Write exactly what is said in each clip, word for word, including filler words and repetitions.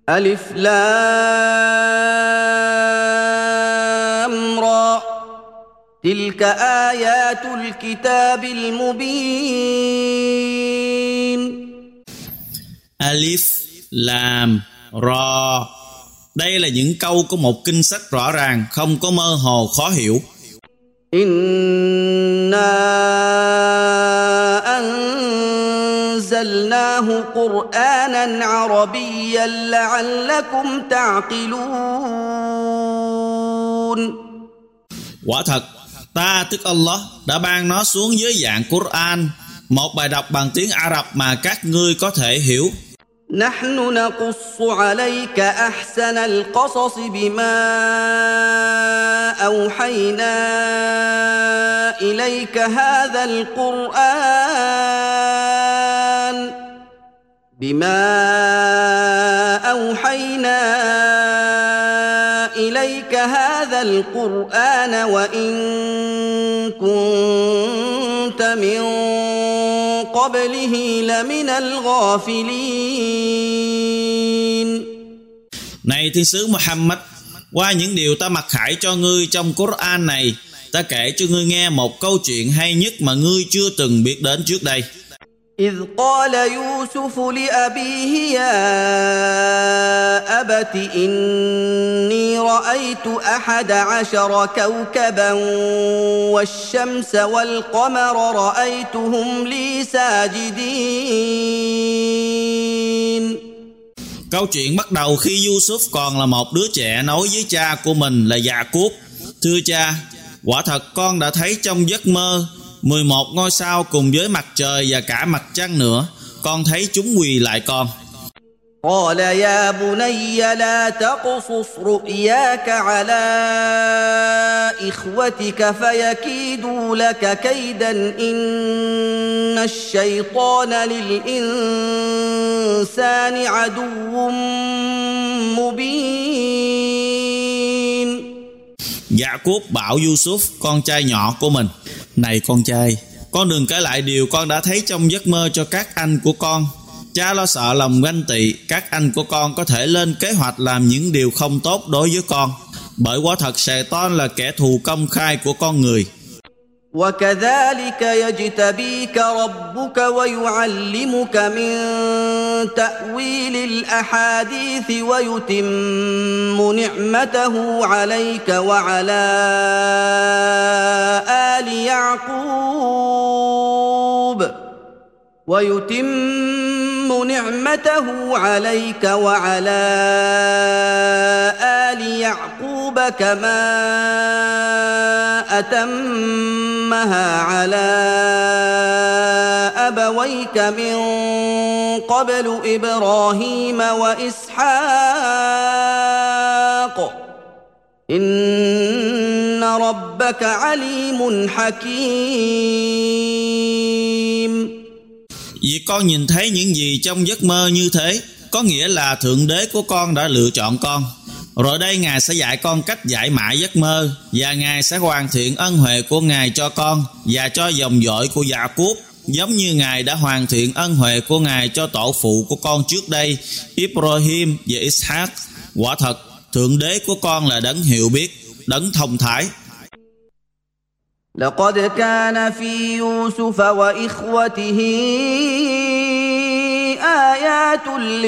ألف لام را تلك آيات الكتاب المبين. Alif, Lam, Ra. Đây là những câu của một kinh sách rõ ràng, không có mơ hồ khó hiểu. إنا أنزلناه قرآنا عربيا لعلكم تعقلون. Quả thật, ta tức Allah đã ban nó xuống dưới dạng Quran, một bài đọc bằng tiếng Ả Rập mà các ngươi có thể hiểu. نحن نقص عليك أحسن القصص بما أوحينا إليك هذا القرآن بما أوحينا إليك هذا القرآن وإن كنت من قبله لمن الغافلين. Này thiên sứ Muhammad, qua những điều ta mặc khải cho ngươi trong Quran này, ta kể cho ngươi nghe một câu chuyện hay nhất mà ngươi chưa từng biết đến trước đây. إذ قال يوسف لأبيه يا أبت إني رأيت أحد عشر كوكبا والشمس والقمر رأيتهم لي ساجدين. Câu chuyện bắt đầu khi Yusuf còn là một đứa trẻ nói với cha của mình là Yaqub: Thưa cha, quả thật con đã thấy trong giấc mơ mười một ngôi sao cùng với mặt trời và cả mặt trăng nữa, con thấy chúng quỳ lại con. قال يا بني لا تقصص رؤياك على إخوتك فيكيدوا لك كيدا إن الشيطان للإنسان عدو مبين. Yaqub bảo Yusuf, con trai nhỏ của mình: Này con trai, con đừng kể lại điều con đã thấy trong giấc mơ cho các anh của con. Cha lo sợ lòng ganh tị, các anh của con có thể lên kế hoạch làm những điều không tốt đối với con, bởi quả thật Satan là kẻ thù công khai của con người. وكذلك يجتبيك ربك ويعلمك من تأويل الأحاديث ويتم نعمته عليك وعلى آل يعقوب ويتم نعمته عليك وعلى آل يعقوب كما أتمها على أبويك من قبل إبراهيم وإسحاق إن ربك عليم حكيم. Vì con nhìn thấy những gì trong giấc mơ như thế, có nghĩa là Thượng Đế của con đã lựa chọn con. Rồi đây Ngài sẽ dạy con cách giải mã giấc mơ, và Ngài sẽ hoàn thiện ân huệ của Ngài cho con và cho dòng dõi của Yaqub, giống như Ngài đã hoàn thiện ân huệ của Ngài cho tổ phụ của con trước đây, Ibrahim và Ishaq. Quả thật, Thượng Đế của con là đấng hiểu biết, đấng thông thái. لقد كان في يوسف وإخوته آيات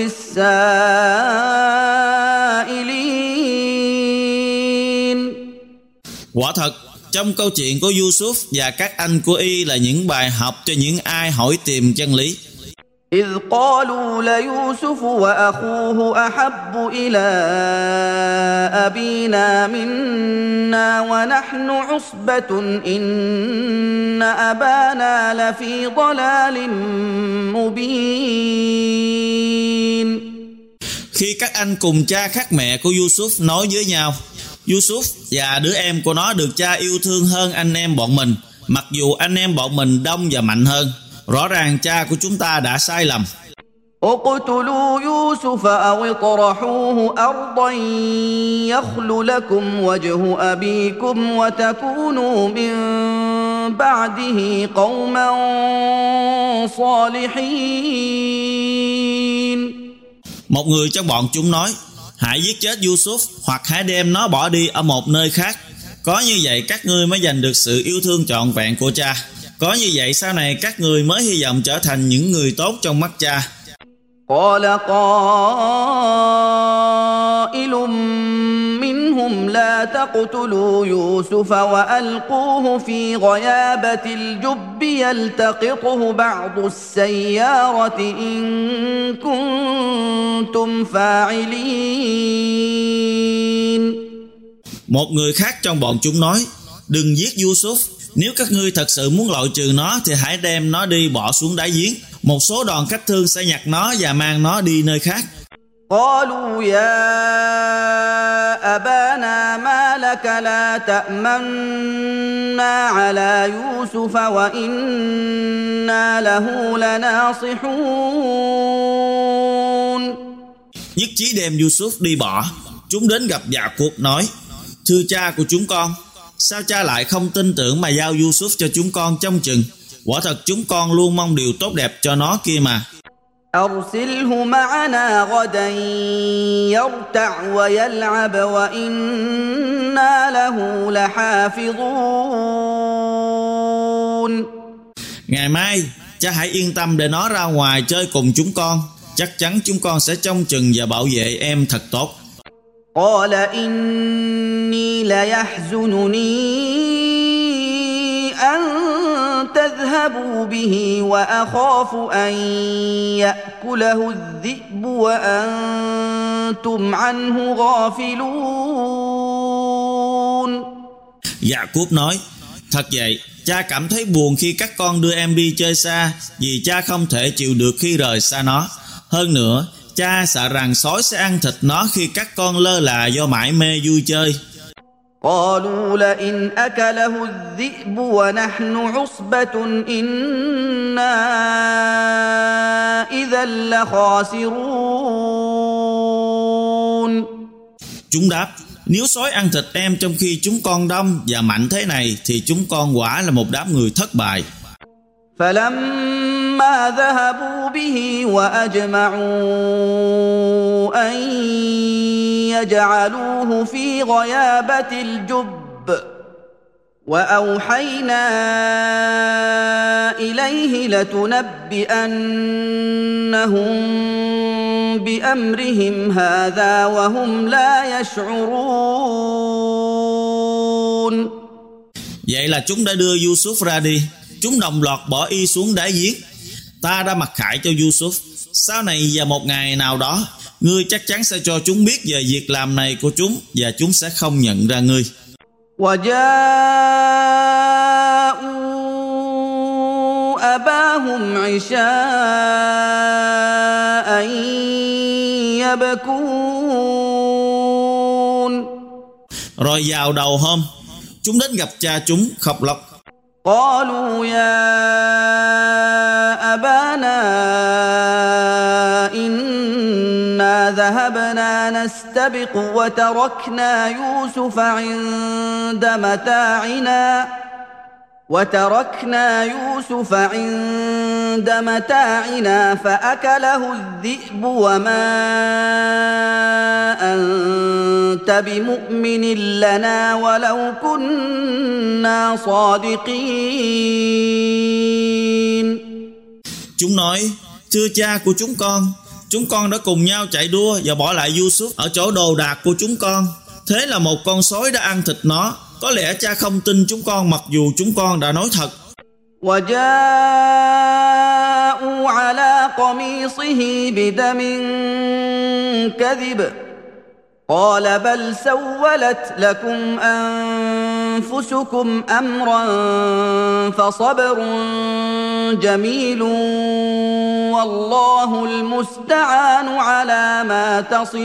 للسائلين. Quả thật, trong câu chuyện của Yusuf và các anh của y là những bài học cho những ai hỏi tìm chân lý. إذ قالوا ليوسف وأخوه أحب إلى أبينا منا ونحن عصبة إن أبانا لفي ضلال مبين. Khi các anh cùng cha khác mẹ của Yusuf nói với nhau: Yusuf và đứa em của nó được cha yêu thương hơn anh em bọn mình, mặc dù anh em bọn mình đông và mạnh hơn. Rõ ràng cha của chúng ta đã sai lầm. اقتلوا يوسف أو اطرحوه أرضا يخل لكم وجه أبيكم وتكونوا من بعده قوما صالحين. Một người trong bọn chúng nói: hãy giết chết Yusuf, hoặc hãy đem nó bỏ đi ở một nơi khác. Có như vậy các ngươi mới giành được sự yêu thương trọn vẹn của cha. Có như vậy sau này các ngươi mới hy vọng trở thành những người tốt trong mắt cha. قال قائل منهم لا تقتلوا يوسف وألقوه في غيابة الجب يلتقطه بعض السيارة إن كنتم فاعلين. Một người khác trong bọn chúng nói: đừng giết Yusuf, nếu các ngươi thật sự muốn loại trừ nó thì hãy đem nó đi bỏ xuống đáy giếng. Một số đoàn khách thương sẽ nhặt nó và mang nó đi nơi khác. قالوا يا أبانا ما لك لا تأمنا على يوسف وإنا له لناصحون. Nhất trí đem Yusuf đi bỏ. Chúng đến gặp Dạ-cốp nói: thưa cha của chúng con, sao cha lại không tin tưởng mà giao Yusuf cho chúng con trông chừng? Quả thật chúng con luôn mong điều tốt đẹp cho nó kia mà. أرسله معنا غدا يرتع ويلعب وإنا له لحافظون. Ngày mai cha hãy yên tâm để nó ra ngoài chơi cùng chúng con. Chắc chắn chúng con sẽ trông chừng và bảo vệ em thật tốt. قال إني ليحزنني أن تذهبوا به وأخاف أن يأكله الذئب وأنتم عنه غافلون. Dạ-cốp nói: thật vậy, cha cảm thấy buồn khi các con đưa em đi chơi xa, vì cha không thể chịu được khi rời xa nó. Hơn nữa, cha sợ rằng sói sẽ ăn thịt nó khi các con lơ là do mải mê vui chơi. قالوا لئن أكله الذئب ونحن عصبة إنا إذا لخاسرون. Chúng đáp: nếu sói ăn thịt em trong khi chúng con đông và mạnh thế này thì chúng con quả là một đám người thất bại. فلما ذهبوا به وأجمعوا أن يجعلوه في غيابة الجب وأوحينا إليه لتنبئنهم بأمرهم هذا وهم لا يشعرون. Vậy là chúng đã đưa Yusuf ra đi. Chúng đồng loạt bỏ y xuống đáy giếng. Ta đã mặc khải cho Yusuf. Sau này và một ngày nào đó, ngươi chắc chắn sẽ cho chúng biết về việc làm này của chúng, và chúng sẽ không nhận ra ngươi. وجاءوا أباهم عشاء يبكون. Rồi vào đầu hôm, chúng đến gặp cha chúng khóc lóc. قالوا يا أبانا إنا ذهبنا نستبق وتركنا يوسف عند متاعنا وتركنا يوسف عند متاعنا فأكله الذئب وما أنت بمؤمن لنا ولو كنا صادقين. Chúng nói: thưa cha của chúng con, chúng con đã cùng nhau chạy đua và bỏ lại Yusuf ở chỗ đồ đạc của chúng con. Thế là một con sói đã ăn thịt nó. Có lẽ cha không tin chúng con mặc dù chúng con đã nói thật. وجاءوا على قميصه بدم كذب قال بل سولت لكم أنفسكم أمرا فصبر جميل والله المستعان على ما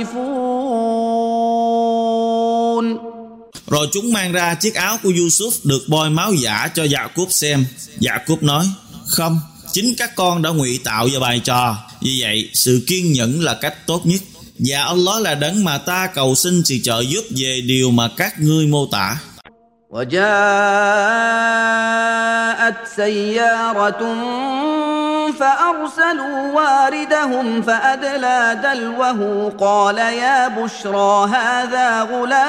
تصفون. Rồi chúng mang ra chiếc áo của Yusuf được bôi máu giả cho Dạ-cốp xem. Dạ-cốp nói: không, chính các con đã ngụy tạo và bày trò. Vì vậy sự kiên nhẫn là cách tốt nhất, và Allah là đấng mà ta cầu xin sự trợ giúp về điều mà các ngươi mô tả. وجاءت سيارة فأرسلوا واردهم فأدلى دلوه قال يا بشرى هذا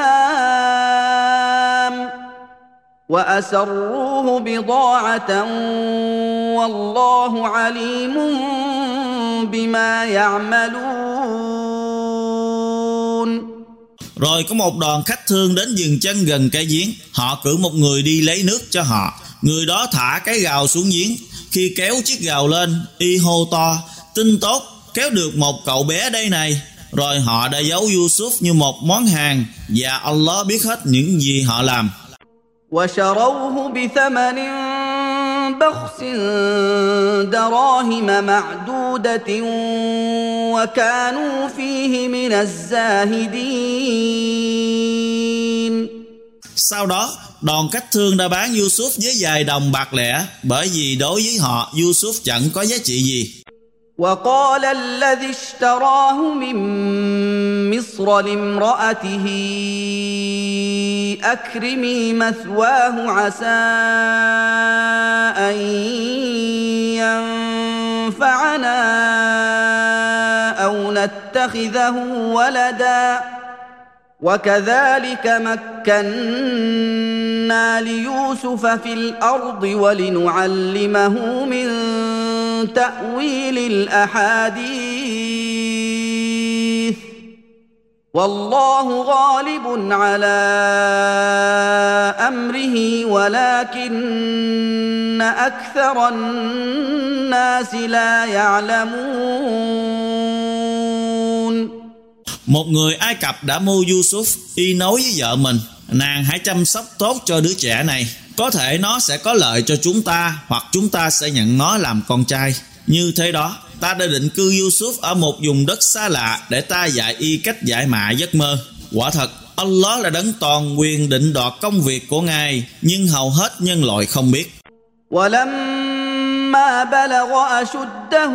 غلام وأسروه بضاعة والله عليم بما يعملون. Rồi có một đoàn khách thương đến dừng chân gần cái giếng. Họ cử một người đi lấy nước cho họ. Người đó thả cái gào xuống giếng. Khi kéo chiếc gào lên, y hô to: tin tốt, kéo được một cậu bé đây này. Rồi họ đã giấu Yusuf như một món hàng, và Allah biết hết những gì họ làm. وشروه بثمن بخس دراهم معدودة وكانوا فيه من الزاهدين. Sau đó, đoàn khách thương đã bán Yusuf với vài đồng bạc lẻ, bởi vì đối với họ Yusuf chẳng có giá trị gì. وقال الذي اشتراه من مصر لامرأته أكرمي مثواه عسى أن ينفعنا أو نتخذه ولدا وكذلك مكنا ليوسف في الأرض ولنعلمه من تأويل الأحاديث والله غالب على أمره ولكن أكثر الناس لا يعلمون. Một người Ai Cập đã mua Yusuf. Y nói với vợ mình: nàng hãy chăm sóc tốt cho đứa trẻ này, có thể nó sẽ có lợi cho chúng ta, hoặc chúng ta sẽ nhận nó làm con trai. Như thế đó, ta đã định cư Yusuf ở một vùng đất xa lạ để ta dạy y cách giải mã giấc mơ. Quả thật, Allah là đấng toàn quyền định đoạt công việc của Ngài, nhưng hầu hết nhân loại không biết. وَلَمَّا بَلَغَ أَشُدَّهُ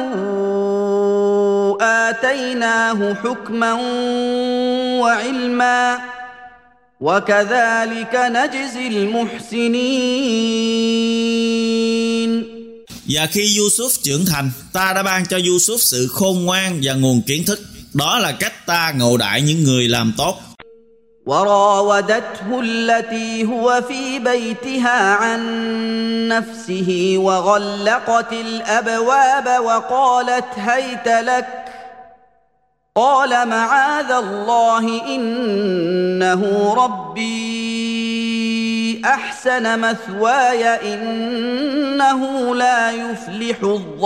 آتَيْنَاهُ حُكْمًا وَعِلْمًا وَكَذَلِكَ نَجْزِي الْمُحْسِنِينَ. Và khi Yusuf trưởng thành, ta đã ban cho Yusuf sự khôn ngoan và nguồn kiến thức. Đó là cách ta ngộ đãi những người làm tốt. وراودته التي هو في بيتها عن نفسه وغلقت الأبواب وقالت هيت لك قال معاذ الله إنه ربي أحسن مثواي إنه لا يفلح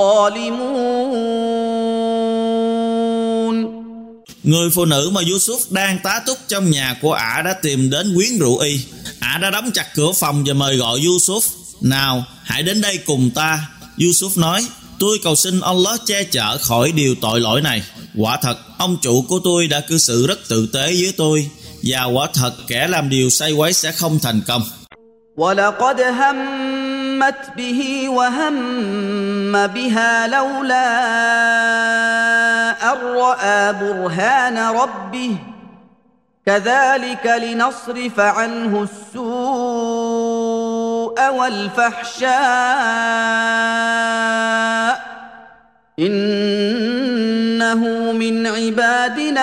الظالمون. Người phụ nữ mà Yusuf đang tá túc trong nhà của ả đã tìm đến quyến rũ y. Ả đã đóng chặt cửa phòng và mời gọi Yusuf: nào, hãy đến đây cùng ta. Yusuf nói: tôi cầu xin Allah che chở khỏi điều tội lỗi này. Quả thật, ông chủ của tôi đã cư xử rất tử tế với tôi, và quả thật kẻ làm điều sai quấy sẽ không thành công. وَلَقَدْ هَمَّتْ بِهِ وَهَمَّ بِهَا لَوْلَا أَن رَّأَىٰ بُرْهَانَ رَبِّهِ كَذَلِكَ لِنَصْرِفَ عَنْهُ السُّوءَ وَالْفَحْشَاءَ إِنَّهُ مِنْ عِبَادِنَا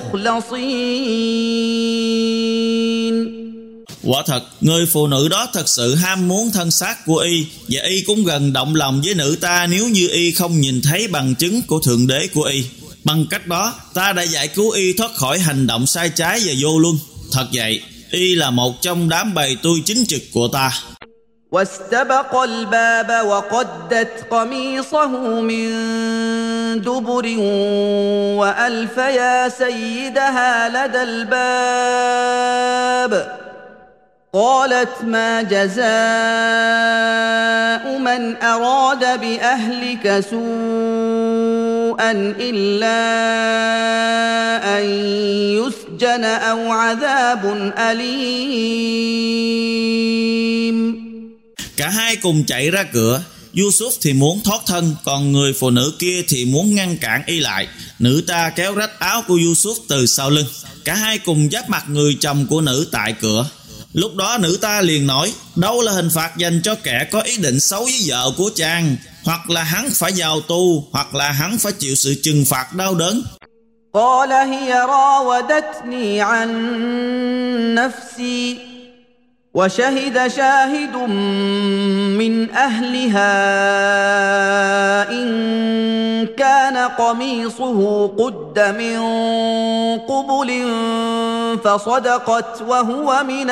الْمُخْلَصِينَ. Quả thật, người phụ nữ đó thật sự ham muốn thân xác của y, và y cũng gần động lòng với nữ ta nếu như y không nhìn thấy bằng chứng của Thượng Đế của y. Bằng cách đó, ta đã giải cứu y thoát khỏi hành động sai trái và vô luân. Thật vậy, y là một trong đám bầy tôi chính trực của ta. واستبق الباب وقدت قميصه من دبر وألف يا سيدها لدى الباب قالت ما جزاء من أراد بأهلك سوءا إلا أن يسجن أو عذاب أليم. Cả hai cùng chạy ra cửa. Yusuf thì muốn thoát thân, còn người phụ nữ kia thì muốn ngăn cản y lại. Nữ ta kéo rách áo của Yusuf từ sau lưng. Cả hai cùng giáp mặt người chồng của nữ tại cửa. Lúc đó nữ ta liền nói: đâu là hình phạt dành cho kẻ có ý định xấu với vợ của chàng? hoặc là hắn phải vào tù, hoặc là hắn phải chịu sự trừng phạt đau đớn. قال هي راودتني عن نفسي وشهد شاهد من أهلها إن كان قميصه قد من قبل فصدقت وهو من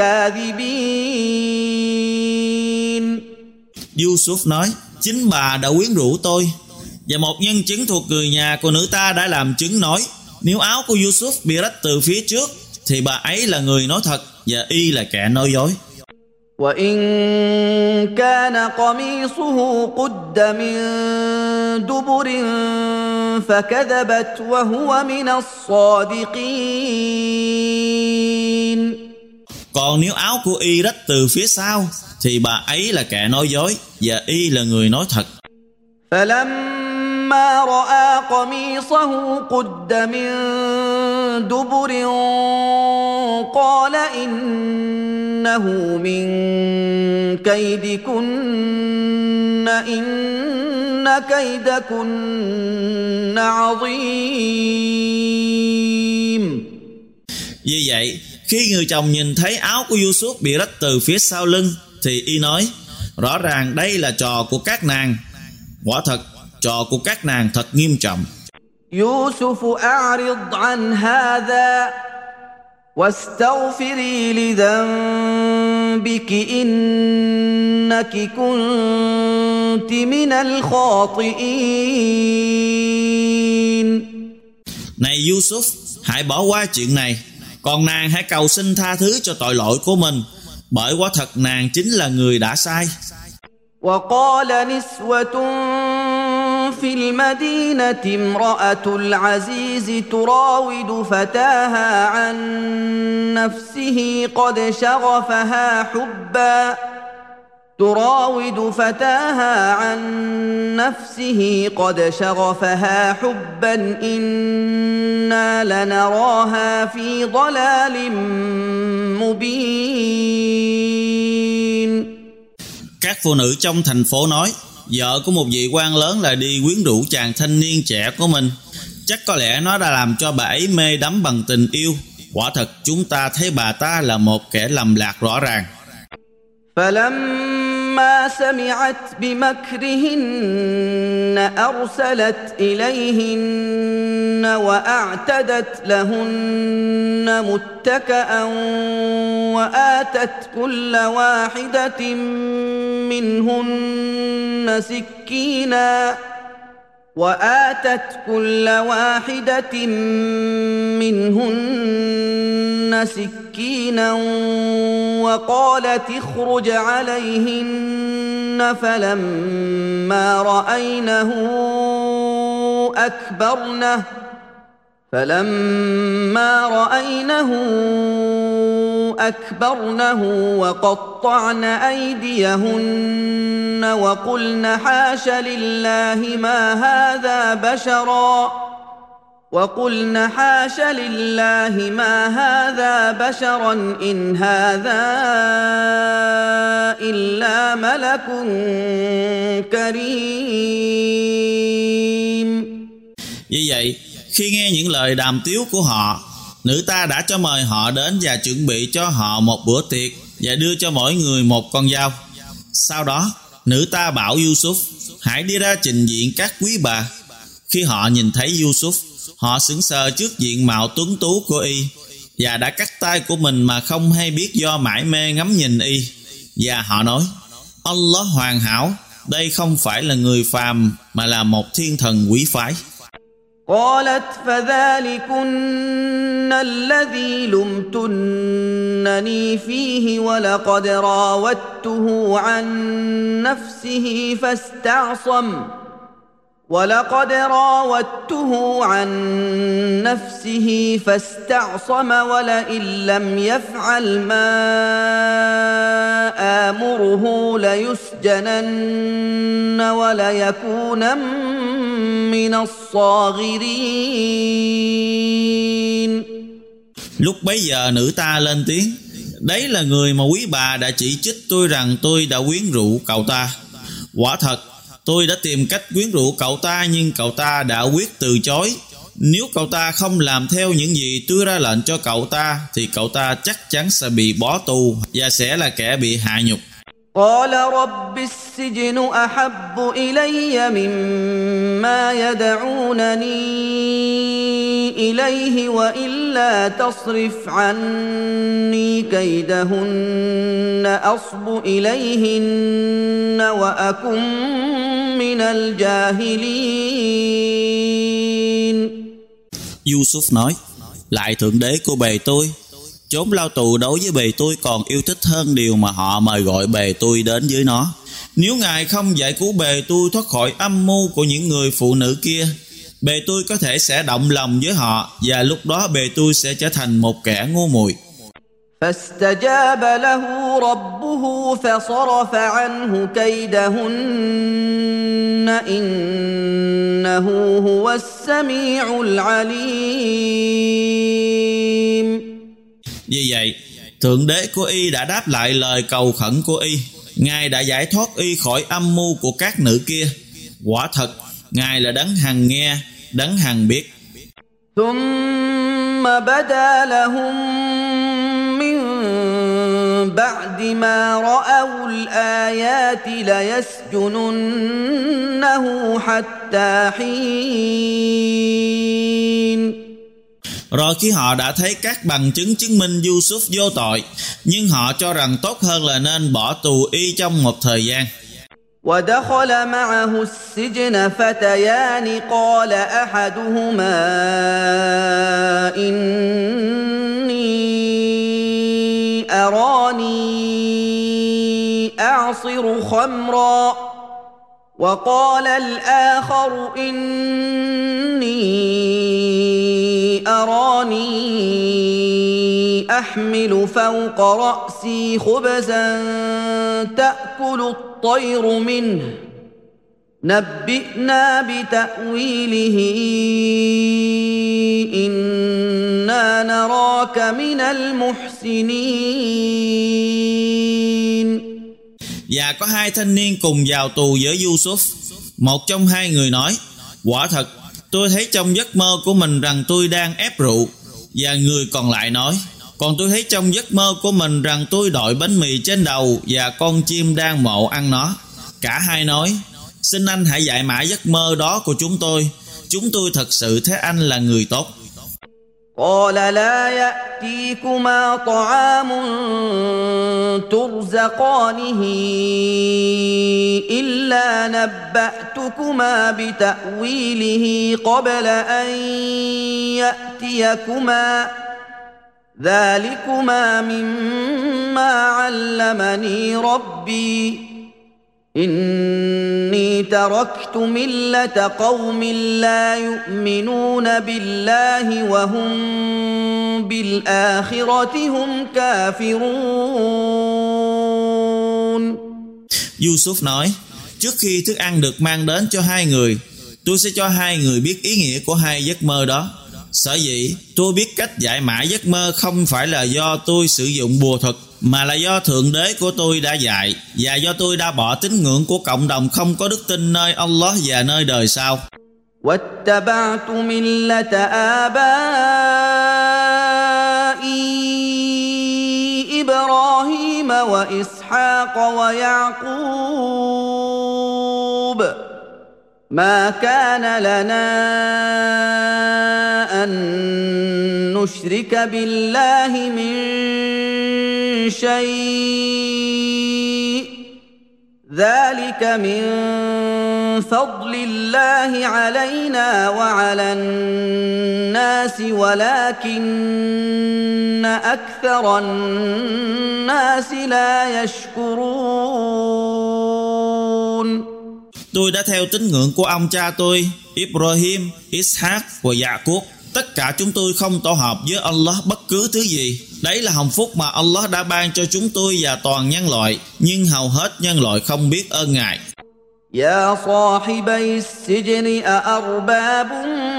الكاذبين. Yusuf nói, chính bà đã quyến rũ tôi, và một nhân chứng thuộc người nhà của nữ ta đã làm chứng nói, nếu áo của Yusuf bị rách từ phía trước thì bà ấy là người nói thật và y là kẻ nói dối. وإن كان قميصه قد من دبر فكذبت وهو من الصادقين. Còn nếu áo của y rách từ phía sau thì bà ấy là kẻ nói dối và y là người nói thật. فلما رأى قميصه قد من دبر قال إنه من كيدكن إن كيدكن عظيم. Vì vậy, khi người chồng nhìn thấy áo của Yusuf bị rách từ phía sau lưng thì y nói, rõ ràng đây là trò của các nàng. Quả thật, trò của các nàng thật nghiêm trọng. يوسف أعرض عن هذا واستغفري لذنبك إنك كنت من الخاطئين. Này Yusuf, hãy bỏ qua chuyện này, còn nàng hãy cầu xin tha thứ cho tội lỗi của mình, bởi quả thật nàng chính là người đã sai. وقال نسوة في المدينة امرأة العزيز تراود فتاها عن نفسه قد شغفها حبا تراود فتاها عن نفسه قد شغفها حبا إنا لنراها في ضلال مبين. Các phụ nữ trong thành phố nói, vợ của một vị quan lớn lại đi quyến rũ chàng thanh niên trẻ của mình. Chắc có lẽ nó đã làm cho bà ấy mê đắm bằng tình yêu. Quả thật chúng ta thấy bà ta là một kẻ lầm lạc rõ ràng. فلما سمعت بمكرهن أرسلت إليهن وأعتدت لهن متكأ وآتت كل واحدة منهن سكينا وآتت كل واحدة منهن سكينا وقالت اخرج عليهن فلما رأينه أكبرنه فلما رأينه أكبرنه وقطعن أيديهن وقلن حاش لله ما هذا بشرا وقلن حاش لله ما هذا بشرا إن هذا إلا ملك كريم. Vì vậy, khi nghe những lời đàm tiếu của họ, nữ ta đã cho mời họ đến và chuẩn bị cho họ một bữa tiệc và đưa cho mỗi người một con dao. Sau đó, nữ ta bảo Yusuf, hãy đi ra trình diện các quý bà. Khi họ nhìn thấy Yusuf, họ sững sờ trước diện mạo tuấn tú của y và đã cắt tay của mình mà không hay biết do mải mê ngắm nhìn y. Và họ nói, Allah hoàn hảo, đây không phải là người phàm mà là một thiên thần quý phái. قالت فذلكن الذي لمتنني فيه ولقد راودته عن نفسه فاستعصم ولقد راودته عن نفسه فاستعصم ولئن لم يفعل ما آمره ليسجنن وليكونن من الصاغرين. Lúc bấy giờ nữ ta lên tiếng, đấy là người mà quý bà đã chỉ trích tôi rằng tôi đã quyến rũ cậu ta. Quả thật, Tôi đã tìm cách quyến rũ cậu ta, nhưng cậu ta đã quyết từ chối. Nếu cậu ta không làm theo những gì tôi ra lệnh cho cậu ta, thì cậu ta chắc chắn sẽ bị bỏ tù và sẽ là kẻ bị hạ nhục. قال رب السجن أحب إلي مما يدعونني إليه وإلا تصرف عني كيدهن أصب إليهن وأكن من الجاهلين. Yusuf nói: lại thượng đế của bề tôi, chốn lao tù đối với bề tôi còn yêu thích hơn điều mà họ mời gọi bề tôi đến với nó. Nếu Ngài không giải cứu bề tôi thoát khỏi âm mưu của những người phụ nữ kia, bề tôi có thể sẽ động lòng với họ, và lúc đó bề tôi sẽ trở thành một kẻ ngu muội. فاستجاب له ربه فصرف عنه كيدهن إنه هو السميع العليم. Vì vậy, thượng đế của y đã đáp lại lời cầu khẩn của y. Ngài đã giải thoát y khỏi âm mưu của các nữ kia. Quả thật, Ngài là đấng hằng nghe, đấng hằng biết. ثم بدا لهم من بعد ما رأوا الآيات ليسجننه حتى حين. Rồi khi họ đã thấy các bằng chứng chứng minh Yusuf vô tội, nhưng họ cho rằng tốt hơn là nên bỏ tù y trong một thời gian. ودخل معه السجن فتيان قال أحدهما إني أراني أعصر خمرا وقال الآخر إني أراني أحمل فوق رأسي خبزا تأكل الطير منه نبئنا بتأويله إنا نراك من المحسنين. Và có hai thanh niên cùng vào tù với Yusuf. Một trong hai người nói: quả thật, tôi thấy trong giấc mơ của mình rằng tôi đang ép rượu. Và người còn lại nói: còn tôi thấy trong giấc mơ của mình rằng tôi đội bánh mì trên đầu và con chim đang mộ ăn nó. Cả hai nói: xin anh hãy dạy mãi giấc mơ đó của chúng tôi. Chúng tôi thật sự thấy anh là người tốt. قال لا يأتيكما طعام ترزقانه إلا نبأتكما بتأويله قبل أن يأتيكما ذلكما مما علمني ربي إني تركت ملة قوم لا يؤمنون بالله وهم بالآخرة هم كافرون. Yusuf nói: trước khi thức ăn được mang đến cho hai người, tôi sẽ cho hai người biết ý nghĩa của hai giấc mơ đó. Sở dĩ tôi biết cách giải mã giấc mơ không phải là do tôi sử dụng bùa thuật, mà là do thượng đế của tôi đã dạy, và do tôi đã bỏ tín ngưỡng của cộng đồng không có đức tin nơi Allah và nơi đời sau. واتبعت ملة آبائي إبراهيم وإسحاق ويعقوب ما كان لنا أن نشرك بالله من شيء ذلك من فضل الله علينا وعلى الناس ولكن أكثر الناس لا يشكرون. Tôi đã theo tín ngưỡng của ông cha tôi Ibrahim, Ishaq và Yaqub. Tất cả chúng tôi không tổ hợp với Allah bất cứ thứ gì. Đấy là hồng phúc mà Allah đã ban cho chúng tôi và toàn nhân loại, nhưng hầu hết nhân loại không biết ơn Ngài. يا صاحبي السجن أأرباب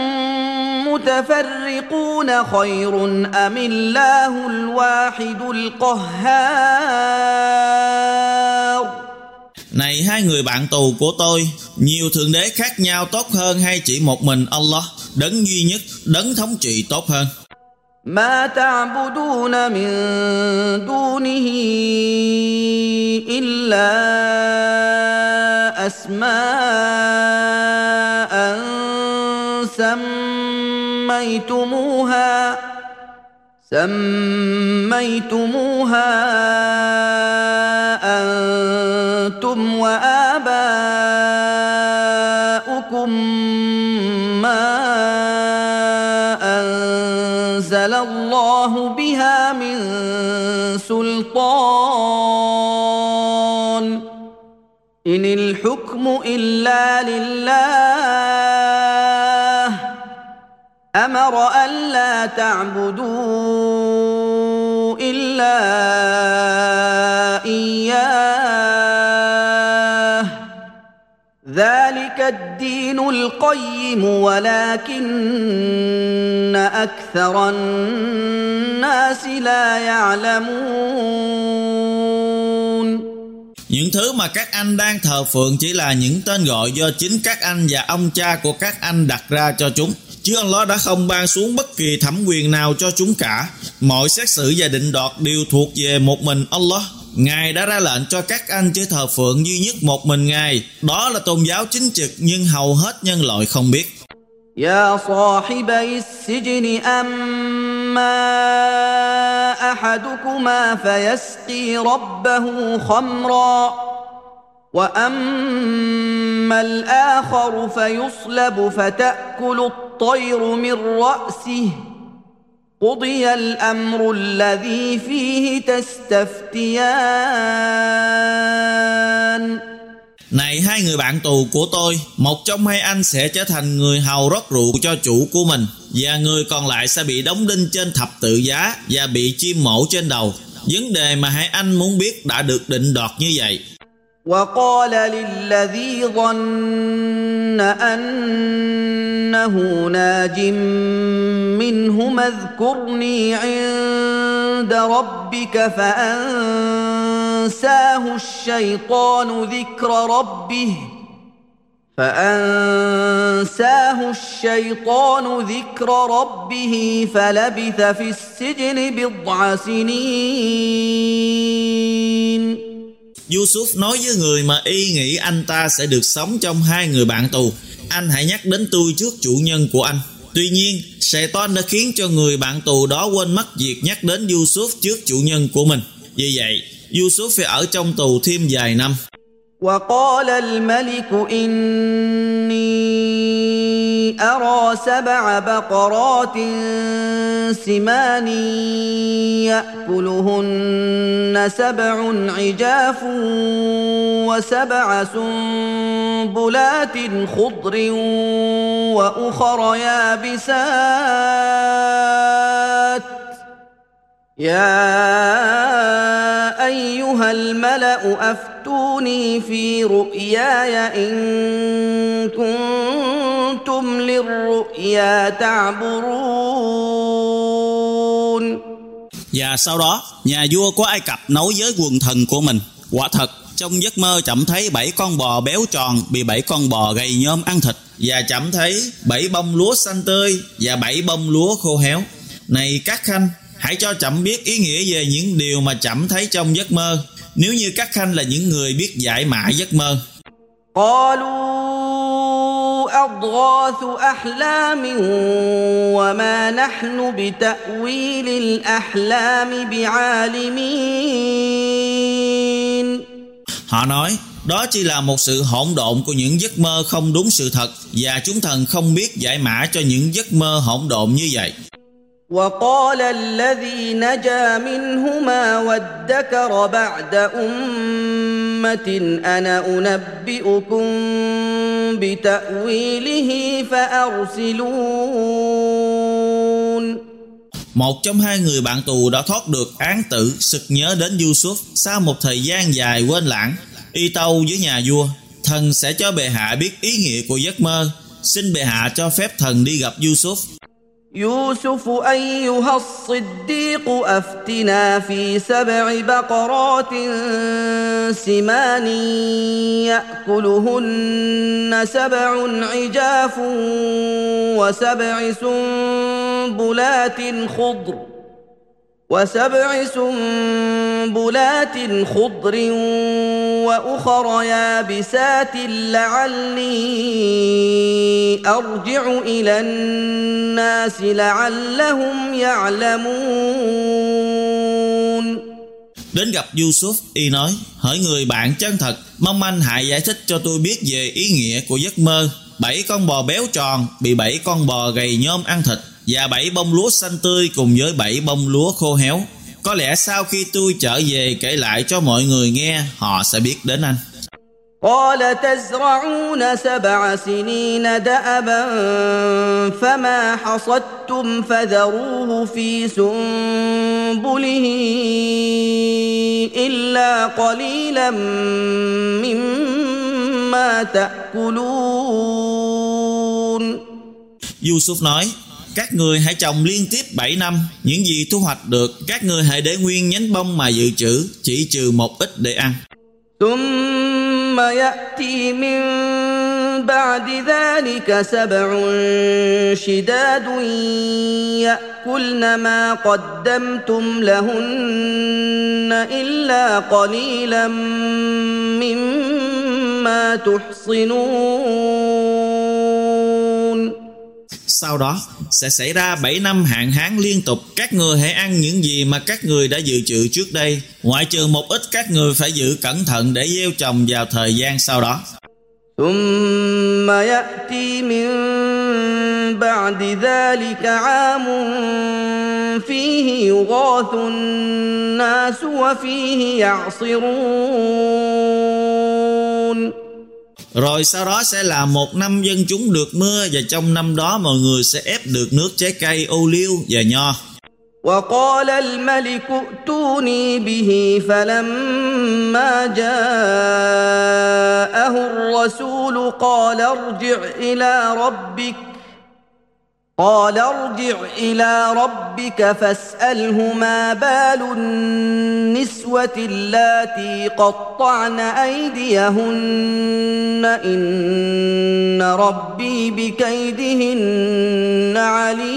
متفرقون خير أم الله الواحد القهار. Này hai người bạn tù của tôi, nhiều thượng đế khác nhau tốt hơn hay chỉ một mình Allah, đấng duy nhất, đấng thống trị tốt hơn? ما تعبدون من دونه إلا أسماء سميتموها سميتموها أنتم وآباؤكم ما أنزل الله بها من سلطان إن الحكم إلا لله أمر ألا تعبدوا إلا إياه ذلك الدين القيم ولكن أكثر الناس لا يعلمون. Những thứ mà các anh đang thờ phượng chỉ là những tên gọi do chính các anh và ông cha của các anh đặt ra cho chúng, chứ Allah đã không ban xuống bất kỳ thẩm quyền nào cho chúng cả. Mọi xét xử và định đoạt đều thuộc về một mình Allah. Ngài đã ra lệnh cho các anh chỉ thờ phượng duy nhất một mình Ngài. Đó là tôn giáo chính trực, nhưng hầu hết nhân loại không biết. يا صاحبي السجن أما أحدكما فيسقي ربه خمرا وأما الآخر فيصلب فتأكل الطير من رأسه قضي الأمر الذي فيه تستفتيان. Này hai người bạn tù của tôi, một trong hai anh sẽ trở thành người hầu rót rượu cho chủ của mình, và người còn lại sẽ bị đóng đinh trên thập tự giá và bị chim mổ trên đầu. Vấn đề mà hai anh muốn biết đã được định đoạt như vậy. وقال للذي ظن أنه ناج منهما اذكرني عند ربك فأنساه الشيطان ذكر ربه فأنساه الشيطان ذكر ربه فلبث في السجن بضع سنين. Yusuf nói với người mà y nghĩ anh ta sẽ được sống trong hai người bạn tù: anh hãy nhắc đến tôi trước chủ nhân của anh. Tuy nhiên, Satan đã khiến cho người bạn tù đó quên mất việc nhắc đến Yusuf trước chủ nhân của mình. Vì vậy, Yusuf phải ở trong tù thêm vài năm. وقال الملك إني أرى سبع بقرات سمان يأكلهن سبع عجاف وسبع سنبلات خضر وأخر يابسات يا أيها الملأ أفتوني في رؤياي إن كنتم للرؤيا تعبرون. Và sau đó, nhà vua của Ai Cập nói với quần thần của mình: quả thật, trong giấc mơ chậm thấy bảy con bò béo tròn bị bảy con bò gầy nhom ăn thịt, và chậm thấy bảy bông lúa xanh tươi và bảy bông lúa khô héo. Này các khanh, hãy cho chậm biết ý nghĩa về những điều mà chậm thấy trong giấc mơ, nếu như các khanh là những người biết giải mã giấc mơ. قالوا أضغاث أحلام وما نحن بتأويل الأحلام بعالمين. Họ nói, đó chỉ là một sự hỗn độn của những giấc mơ không đúng sự thật, và chúng thần không biết giải mã cho những giấc mơ hỗn độn như vậy. وقال الذي نجا منهما وادكر بعد أمة أنا أنبئكم بتأويله فأرسلون. Một trong hai người bạn tù đã thoát được án tử sực nhớ đến Yusuf sau một thời gian dài quên lãng. Y tâu với nhà vua: thần sẽ cho bệ hạ biết ý nghĩa của giấc mơ, xin bệ hạ cho phép thần đi gặp Yusuf. يوسف أيها الصديق أفتنا في سبع بقرات سمان يأكلهن سبع عجاف وسبع سنبلات خضر وسبع سنبلات خضر وأخر يابسات لعلي أرجع إلى الناس لعلهم يعلمون. Đến gặp Yusuf, y nói: hỡi người bạn chân thật, mong anh hãy giải thích cho tôi biết về ý nghĩa của giấc mơ. Bảy con bò béo tròn bị bảy con bò gầy nhom ăn thịt, và bảy bông lúa xanh tươi cùng với bảy bông lúa khô héo. Có lẽ sau khi tôi trở về kể lại cho mọi người nghe, họ sẽ biết đến anh. قال تزرعون سبع سنين دأبا فما حصدتم فذروه في سنبله إلا قليلا مما تأكلون. Yusuf nói: các người hãy trồng liên tiếp bảy năm, những gì thu hoạch được các người hãy để nguyên nhánh bông mà dự trữ, chỉ trừ một ít để ăn. ثم يأتي من بعد ذلك سبع شداد يأكلن ما قدمتم لهن إلا قليلا مما تحصنون. Sau đó sẽ xảy ra bảy năm hạn hán liên tục. Các người hãy ăn những gì mà các người đã dự trữ trước đây, ngoại trừ một ít các người phải giữ cẩn thận để gieo trồng vào thời gian sau đó. ثم يأتي من بعد ذلك عام فيه يغاث الناس وفيه يعصرون. Rồi sau đó sẽ là một năm dân chúng được mưa, và trong năm đó mọi người sẽ ép được nước trái cây, ô liu và nho. وقال الملك ائتوني به فلما جاءه الرسول قال ارجع إلى ربك قال ارجع إلى ربك فاسأله ما بال النسوة اللاتي قطعن أيديهن إن ربي بكيدهن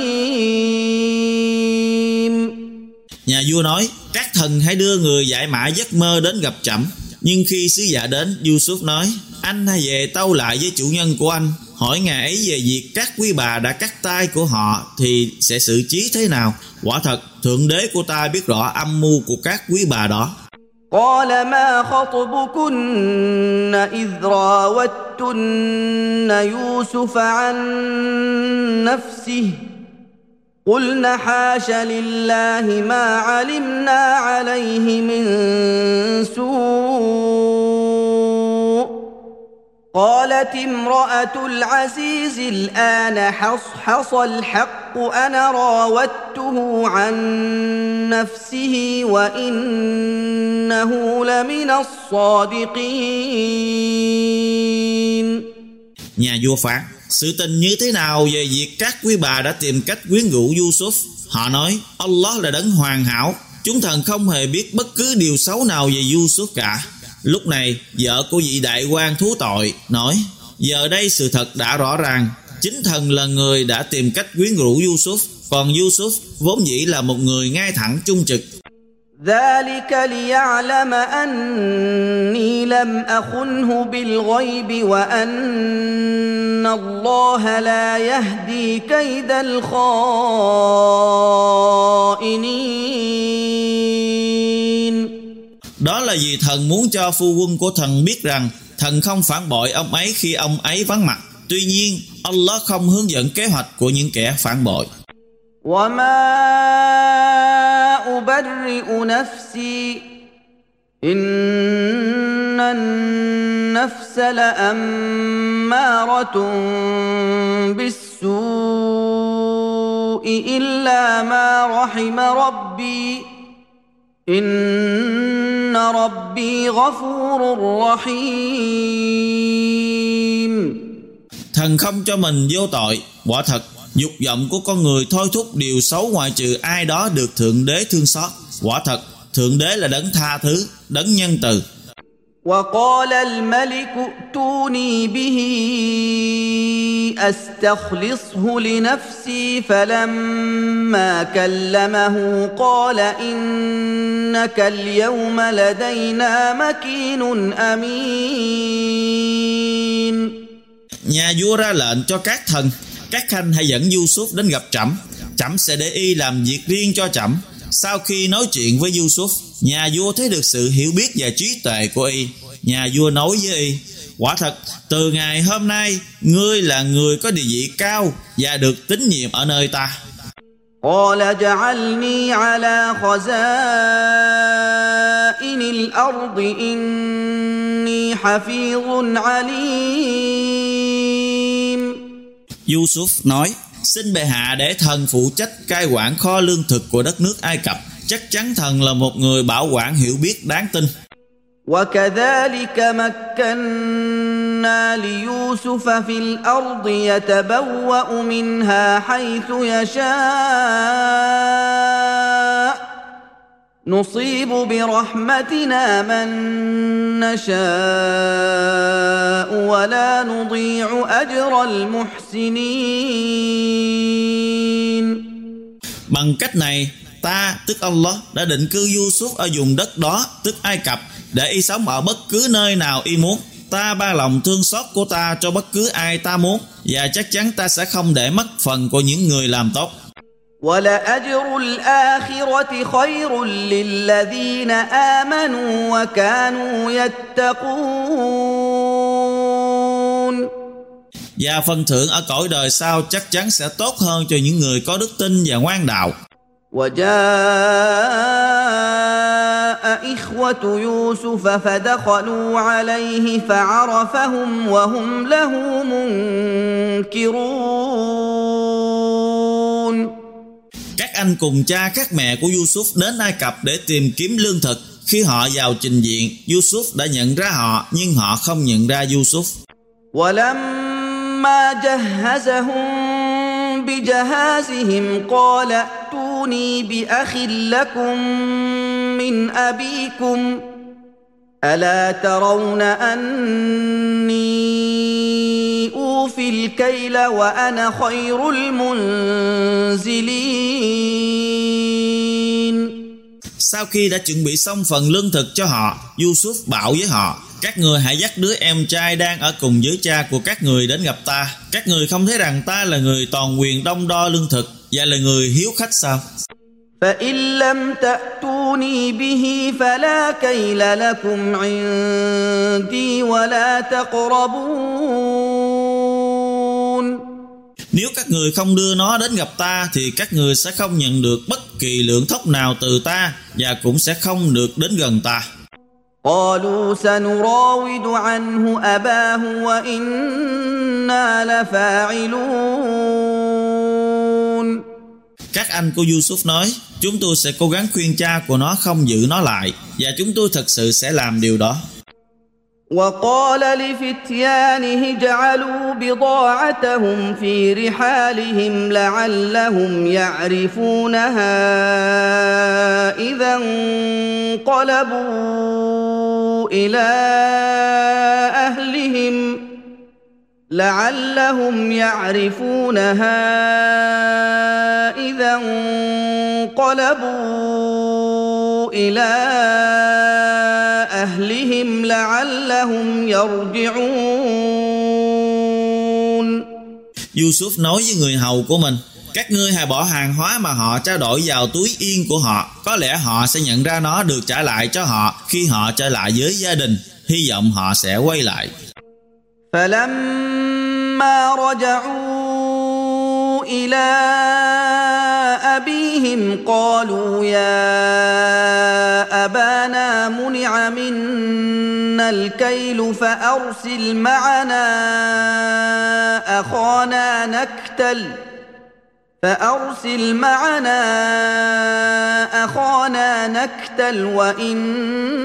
عليم. Nhà vua nói: các thần hãy đưa người giải mã giấc mơ đến gặp trẫm. Nhưng khi sứ giả đến, Yusuf nói: anh hãy về tâu lại với chủ nhân của anh, hỏi ngài ấy về việc các quý bà đã cắt tay của họ thì sẽ xử trí thế nào. Quả thật thượng đế của ta biết rõ âm mưu của các quý bà đó. قال ما خطبكن إذ راوتن يوسف عن نفسه قلنا حاش لله ما علمنا عليه من سوء قالت امرأة العزيز الآن حصحص الحق أنا راودته عن نفسه وإنه لمن الصادقين. Nhà vua phán: sự tình như thế nào về việc các quý bà đã tìm cách quyến rũ Yusuf? Họ nói: Allah là đấng hoàn hảo, chúng thần không hề biết bất cứ điều xấu nào về Yusuf cả. Lúc này vợ của vị đại quan thú tội nói: giờ đây sự thật đã rõ ràng, chính thần là người đã tìm cách quyến rũ Yusuf, còn Yusuf vốn dĩ là một người ngay thẳng trung trực. ذلك ليعلم أني لم أخنه بالغيب وأن الله لا يهدي كيد الخائنين. Đó là vì thần muốn cho phu quân của thần biết rằng thần không phản bội ông ấy khi ông ấy vắng mặt. Tuy nhiên, Allah không hướng dẫn kế hoạch của những kẻ phản bội. وما أبرئ نفسي إن النفس لأمارة بالسوء إلا ما رحم ربي إن ربي غفور رحيم. Thần không cho mình vô tội, quả thật Dục vọng của con người thôi thúc điều xấu ngoại trừ ai đó được Thượng Đế thương xót. Quả thật, Thượng Đế là đấng tha thứ, đấng nhân từ. وقال الملك ائتوني به أستخلصه لنفسي فلما كلمه قال إنك اليوم لدينا مكين أمين. Nhà vua ra lệnh cho các thần, các khanh hãy dẫn Yusuf đến gặp trẫm. Trẫm sẽ để y làm việc riêng cho trẫm. Sau khi nói chuyện với Yusuf, nhà vua thấy được sự hiểu biết và trí tuệ của y. Nhà vua nói với y: quả thật, từ ngày hôm nay, ngươi là người có địa vị cao và được tín nhiệm ở nơi ta. قال اجعلني على خزائن الأرض إني حفيظ عليم. Yusuf nói: xin bệ hạ để thần phụ trách cai quản kho lương thực của đất nước Ai Cập. Chắc chắn thần là một người bảo quản hiểu biết đáng tin. وكذلك مكنا ليوسف في الأرض يتبوأ منها حيث يشاء نصيب برحمتنا من نشاء ولا نضيع أجر المحسنين. Bằng cách này, ta, tức Allah, đã định cư Yusuf ở vùng đất đó, tức Ai Cập, để y sống ở bất cứ nơi nào y muốn. Ta ban lòng thương xót của ta cho bất cứ ai ta muốn, và chắc chắn ta sẽ không để mất phần của những người làm tốt. وَلَأَجْرُ الْآخِرَةِ خَيْرٌ لِلَّذِينَ آمَنُوا وَكَانُوا يَتَّقُونَ. Và phần thưởng ở cõi đời sau chắc chắn sẽ tốt hơn cho những người có đức tin và ngoan đạo. وجاء إخوة يوسف فدخلوا عليه فعرفهم وهم له منكرون. Các anh cùng cha các mẹ của Yusuf đến Ai Cập để tìm kiếm lương thực. Khi họ vào trình diện, Yusuf đã nhận ra họ, nhưng họ không nhận ra Yusuf. ولما جهزهم بجهازهم قال ائتوني بأخ لكم من أبيكم ألا ترون أني أوفي الكيل وأنا خير المنزلين. Sau khi đã chuẩn bị xong phần lương thực cho họ, Yusuf bảo với họ: các người hãy dắt đứa em trai đang ở cùng với cha của các người đến gặp ta. Các người không thấy rằng ta là người toàn quyền đong đo lương thực và là người hiếu khách sao? فإن لم تأتوني به فلا كيل لكم عندي ولا تقربون. Nếu các người không đưa nó đến gặp ta thì các người sẽ không nhận được bất kỳ lượng thóc nào từ ta và cũng sẽ không được đến gần ta. قالوا سنراود عنه أباه وإنا لفاعلون. Các anh của Yusuf nói: chúng tôi sẽ cố gắng khuyên cha của nó không giữ nó lại, và chúng tôi thật sự sẽ làm điều đó. وقال لفتيانه اجعلوا بضاعتهم في رحالهم لعلهم يعرفونها إذا انقلبوا إلى أهلهم لعلهم يعرفونها إذا انقلبوا إلى أهلهم لعلهم يرجعون. Yusuf nói với người hầu của mình: các ngươi hãy bỏ hàng hóa mà họ trao đổi vào túi yên của họ. Có lẽ họ sẽ nhận ra nó được trả lại cho họ khi họ trở lại với gia đình. Hy vọng họ sẽ quay lại. فلما رجعوا إلى أبيهم قالوا يا أبانا منع منا الكيل فأرسل معنا أخانا نكتل فأرسل معنا أخانا نكتل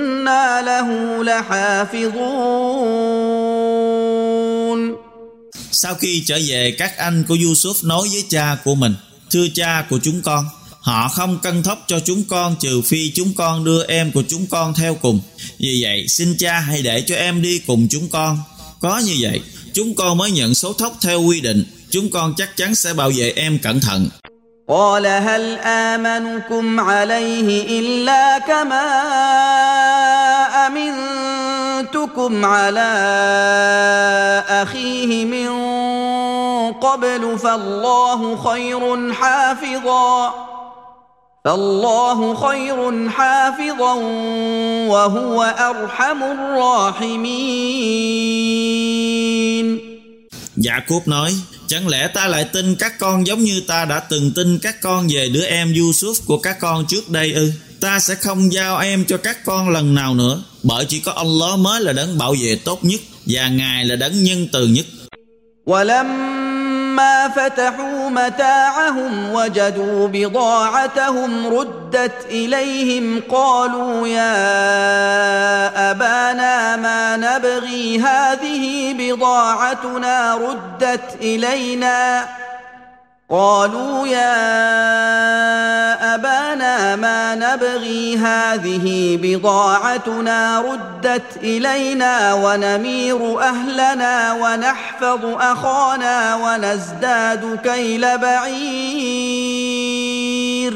وإنا له لحافظون. Sau khi trở về, các anh của Yusuf nói với cha của mình: thưa cha của chúng con, họ không cân thóc cho chúng con trừ phi chúng con đưa em của chúng con theo cùng. Vì vậy xin cha hãy để cho em đi cùng chúng con. Có như vậy chúng con mới nhận số thóc theo quy định. Chúng con chắc chắn sẽ bảo vệ em cẩn thận. قال هل آمنكم عليه إلا كما أمنتكم على أخيه من قبل فالله خير حافظا فالله خير حافظا وهو أرحم الراحمين. Gia-cốp nói: chẳng lẽ ta lại tin các con giống như ta đã từng tin các con về đứa em Yusuf của các con trước đây ư? Ta sẽ không giao em cho các con lần nào nữa, bởi chỉ có Allah mới là đấng bảo vệ tốt nhất và Ngài là đấng nhân từ nhất. ولما فتحوا متاعهم وجدوا بضاعتهم ردت إليهم قالوا يا أبانا ما نبغي هذه بضاعتنا ردت إلينا قالوا يا أبانا ما نبغي هذه بضاعتنا ردت إلينا ونمير أهلنا ونحفظ أخانا ونزداد كيل بعير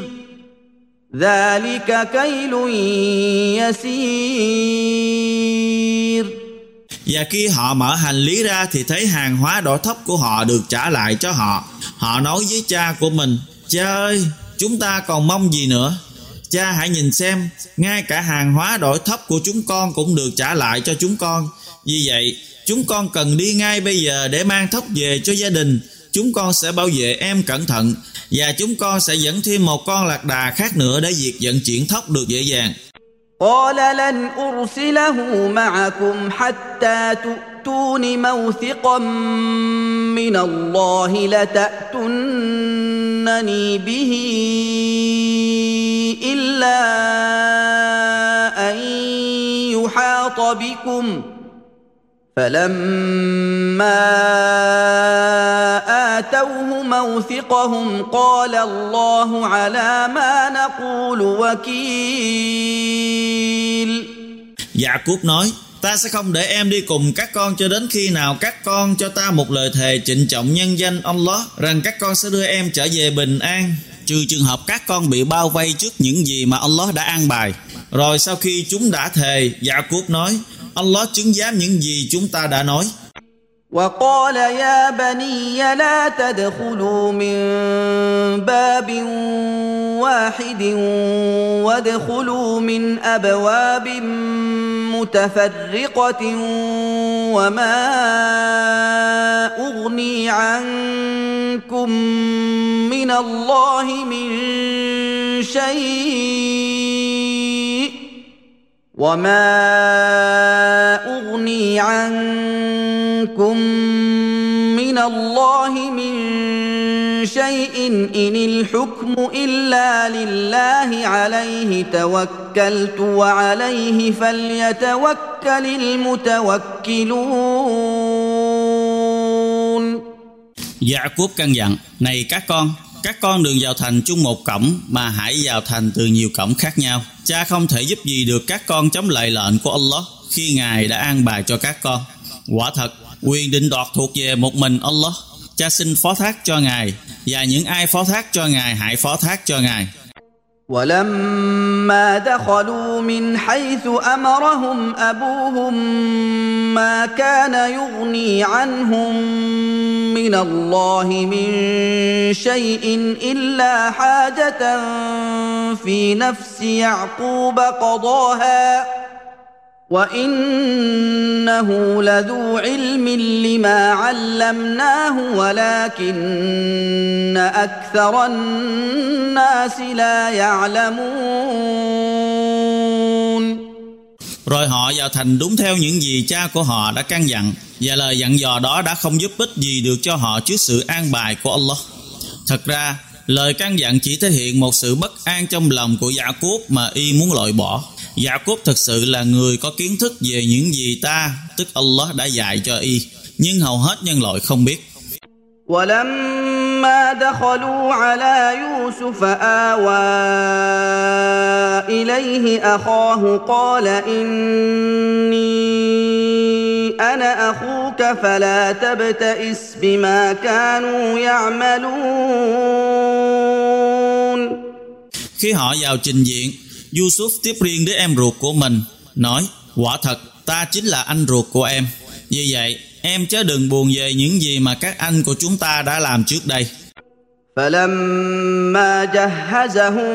ذلك كيل يسير. Và khi họ mở hành lý ra thì thấy hàng hóa đỏ thóc của họ được trả lại cho họ. Họ nói với cha của mình: cha ơi, chúng ta còn mong gì nữa? Cha hãy nhìn xem, ngay cả hàng hóa đổi thóc của chúng con cũng được trả lại cho chúng con. Vì vậy chúng con cần đi ngay bây giờ để mang thóc về cho gia đình. Chúng con sẽ bảo vệ em cẩn thận, và chúng con sẽ dẫn thêm một con lạc đà khác nữa để việc vận chuyển thóc được dễ dàng. قال لن أرسله معكم حتى تؤتون موثقا من الله لتأتونني به إلا أن يحاط بكم فلما آتوه موثقهم قال الله على ما نقول وكيل. Gia-cốp nói: ta sẽ không để em đi cùng các con cho đến khi nào các con cho ta một lời thề trịnh trọng nhân danh Allah rằng các con sẽ đưa em trở về bình an, trừ trường hợp các con bị bao vây trước những gì mà Allah đã an bài. Rồi sau khi chúng đã thề, Gia-cốp nói: Allah chứng giám những gì chúng ta đã nói. وقال يا بني لا تدخلوا من باب واحد وادخلوا من أبواب متفرقة وما أغني عنكم من الله من شيء وما أغني عنكم من الله من شيء إن الحكم إلا لله عليه توكلت وعليه فليتوكل المتوكلون. Gia-cốp căn dặn: này các con, các con đừng vào thành chung một cổng, mà hãy vào thành từ nhiều cổng khác nhau. Cha không thể giúp gì được các con chống lại lệnh của Allah khi Ngài đã an bài cho các con. Quả thật, quyền định đoạt thuộc về một mình Allah. Cha xin phó thác cho Ngài, và những ai phó thác cho Ngài hãy phó thác cho Ngài. ولما دخلوا من حيث أمرهم أبوهم ما كان يغني عنهم من الله من شيء إلا حاجة في نفس يعقوب قضاها وإنه لذو علم لما علمناه ولكن أكثر الناس لا يعلمون. Rồi họ vào thành đúng theo những gì cha của họ đã căn dặn, và lời dặn dò đó đã không giúp ích gì được cho họ trước sự an bài của Allah. Thật ra, lời căn dặn chỉ thể hiện một sự bất an trong lòng của Gia-cốp mà y muốn loại bỏ. Gia-cốp thực sự là người có kiến thức về những gì ta, tức Allah đã dạy cho y, nhưng hầu hết nhân loại không biết. ولما دخلوا على يوسف آوى إليه أخاه قال إني أنا أخوك فلا تبتئس بما كانوا يعملون. Khi họ vào trình diện, Yusuf tiếp riêng đứa em ruột của mình, nói: quả thật ta chính là anh ruột của em. Vì vậy em chớ đừng buồn về những gì mà các anh của chúng ta đã làm trước đây. فلما جهزهم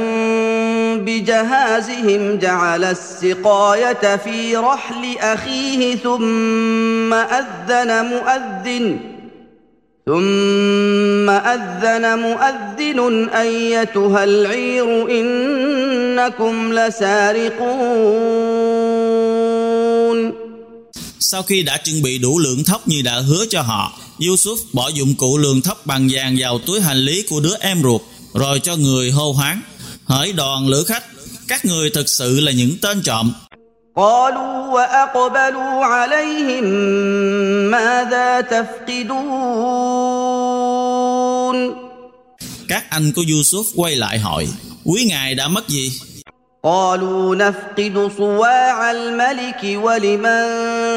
بجهازهم جعل السقاية في رحل أخيه ثم أذن مؤذن ثم أذن مؤذن أيتها العير إنكم لسارقون. Sau khi đã chuẩn bị đủ lượng thóc như đã hứa cho họ, Yusuf bỏ dụng cụ lường thóc bằng vàng vào túi hành lý của đứa em ruột, rồi cho người hô hoán: hỡi đoàn lữ khách, các người thực sự là những tên trộm. قالوا وأقبلوا عليهم ماذا تفقدون. Các anh của Yusuf quay lại hỏi: quý ngài đã mất gì? قالوا نفقد صواع الملك ولمن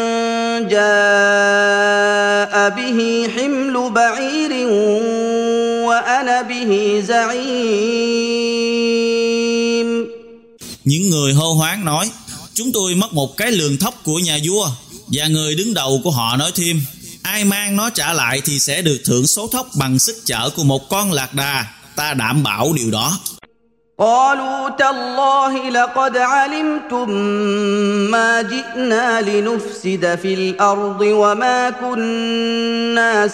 جاء به حمل بعير وأنا به زعيم. Những người hô hoán nói: chúng tôi mất một cái lường thóc của nhà vua. Và người đứng đầu của họ nói thêm: ai mang nó trả lại thì sẽ được thưởng số thóc bằng sức chở của một con lạc đà. Ta đảm bảo điều đó. قالوا تالله لقد علمتم ما جئنا لنفسد في الأرض وما كنا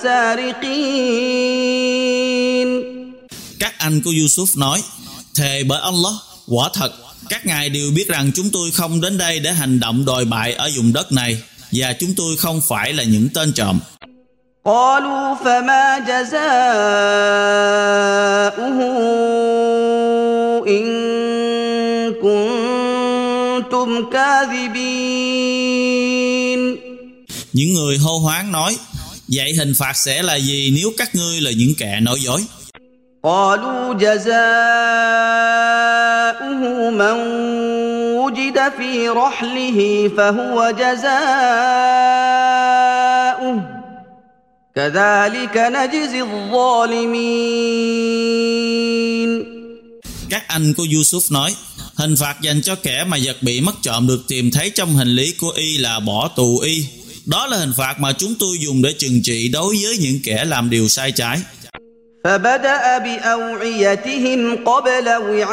سارقين. Các anh của Yusuf nói: thề bởi Allah, quả thật các ngài đều biết rằng chúng tôi không đến đây để hành động đồi bại ở vùng đất này, và chúng tôi không phải là những tên trộm. قالوا فما جزاؤه إن كنتم كاذبين. Những người hô hoán nói: vậy hình phạt sẽ là gì nếu các ngươi là những kẻ nói dối? قالوا جزاؤه من وجد في رحله فهو جزاؤه كذلك نجزي الظالمين. Các anh của Yusuf nói: hình phạt dành cho kẻ mà vật bị mất trộm được tìm thấy trong hành lý của y là bỏ tù y. Đó là hình phạt mà chúng tôi dùng để trừng trị đối với những kẻ làm điều sai trái. فبدأ بأوعيتهم قبل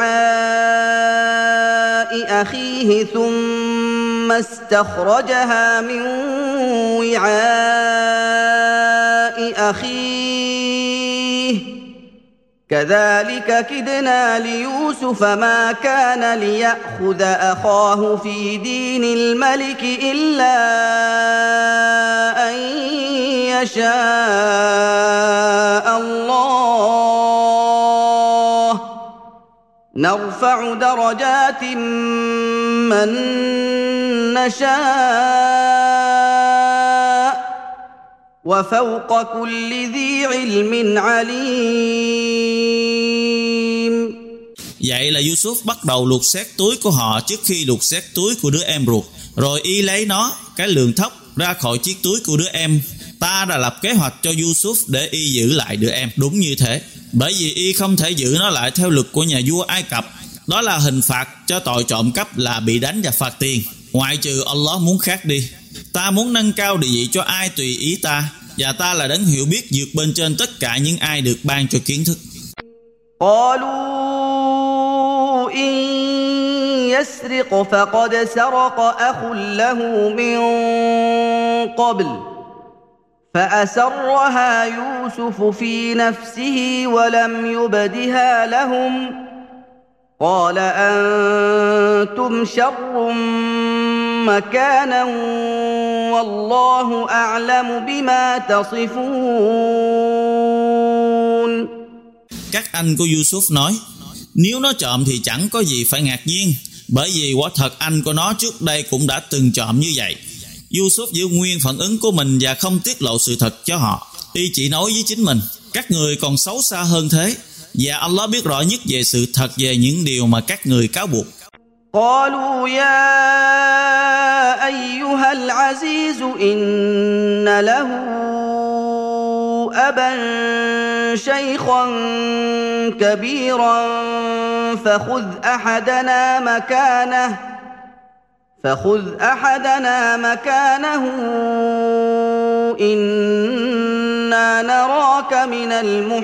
وعاء أخيه ثم استخرجها من وعاء أخيه كذلك كدنا ليوسف ما كان ليأخذ أخاه في دين الملك إلا أن يشاء الله نرفع درجات من نشاء وفوق كل ذي علم عليم. Vậy là Yusuf bắt đầu lục xét túi của họ trước khi lục xét túi của đứa em ruột, rồi y lấy nó, cái lường thóc, ra khỏi chiếc túi của đứa em. Ta đã lập kế hoạch cho Yusuf để y giữ lại đứa em. Đúng như thế, bởi vì y không thể giữ nó lại theo luật của nhà vua Ai Cập. Đó là hình phạt cho tội trộm cắp là bị đánh và phạt tiền, ngoại trừ Allah muốn khác đi. Ta muốn nâng cao địa vị cho ai tùy ý ta, và ta là đấng hiểu biết vượt bên trên tất cả những ai được ban cho kiến thức. قالوا إن يسرق فقد سرق أخ له من قبل فأسرها يوسف في نفسه ولم يبدها لهم قال أنتم شر مكانا والله أعلم بما تصفون. Các anh của Yusuf nói: nếu nó trộm thì chẳng có gì phải ngạc nhiên, bởi vì quả thật anh của nó trước đây cũng đã từng trộm như vậy. Yusuf giữ nguyên phản ứng của mình và không tiết lộ sự thật cho họ. Y chỉ nói với chính mình: các người còn xấu xa hơn thế, và Allah biết rõ nhất về sự thật về những điều mà các người cáo buộc. قالوا يا أيها العزيز إن له أبا شيخا كبيرا فخذ أحدنا مكانه فخذ أحدنا مكانه إنا نراك من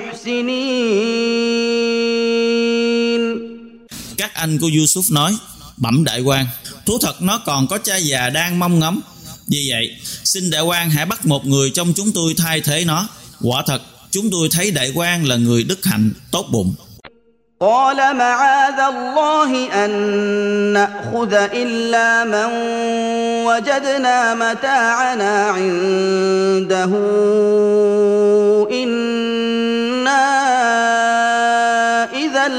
المحسنين. Các anh của Yusuf nói: bẩm đại quan, thú thật nó còn có cha già đang mong ngóng. Vì vậy, xin đại quan hãy bắt một người trong chúng tôi thay thế nó. Quả thật, chúng tôi thấy đại quan là người đức hạnh, tốt bụng. قال معاذ الله أن نأخذ إلا من وجدنا متاعنا عنده إنا إذا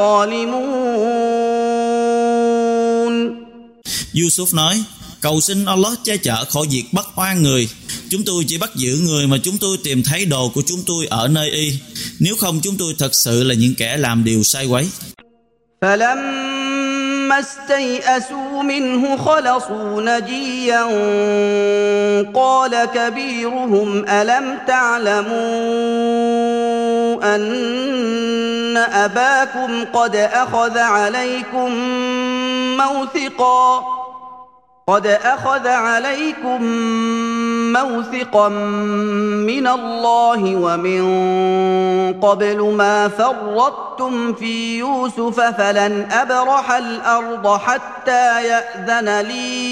لظالمون. Yusuf nói: cầu xin Allah che chở khỏi việc bắt oan người. Chúng tôi chỉ bắt giữ người mà chúng tôi tìm thấy đồ của chúng tôi ở nơi y. Nếu không, chúng tôi thật sự là những kẻ làm điều sai quấy. فلما استيئسوا منه خلصوا نجيا قال كبيرهم ألم تعلموا أن أباكم قد أخذ عليكم موثقا قد أخذ عليكم موثقا من الله ومن قبل ما فرطتم في يوسف فلن أبرح الأرض حتى يأذن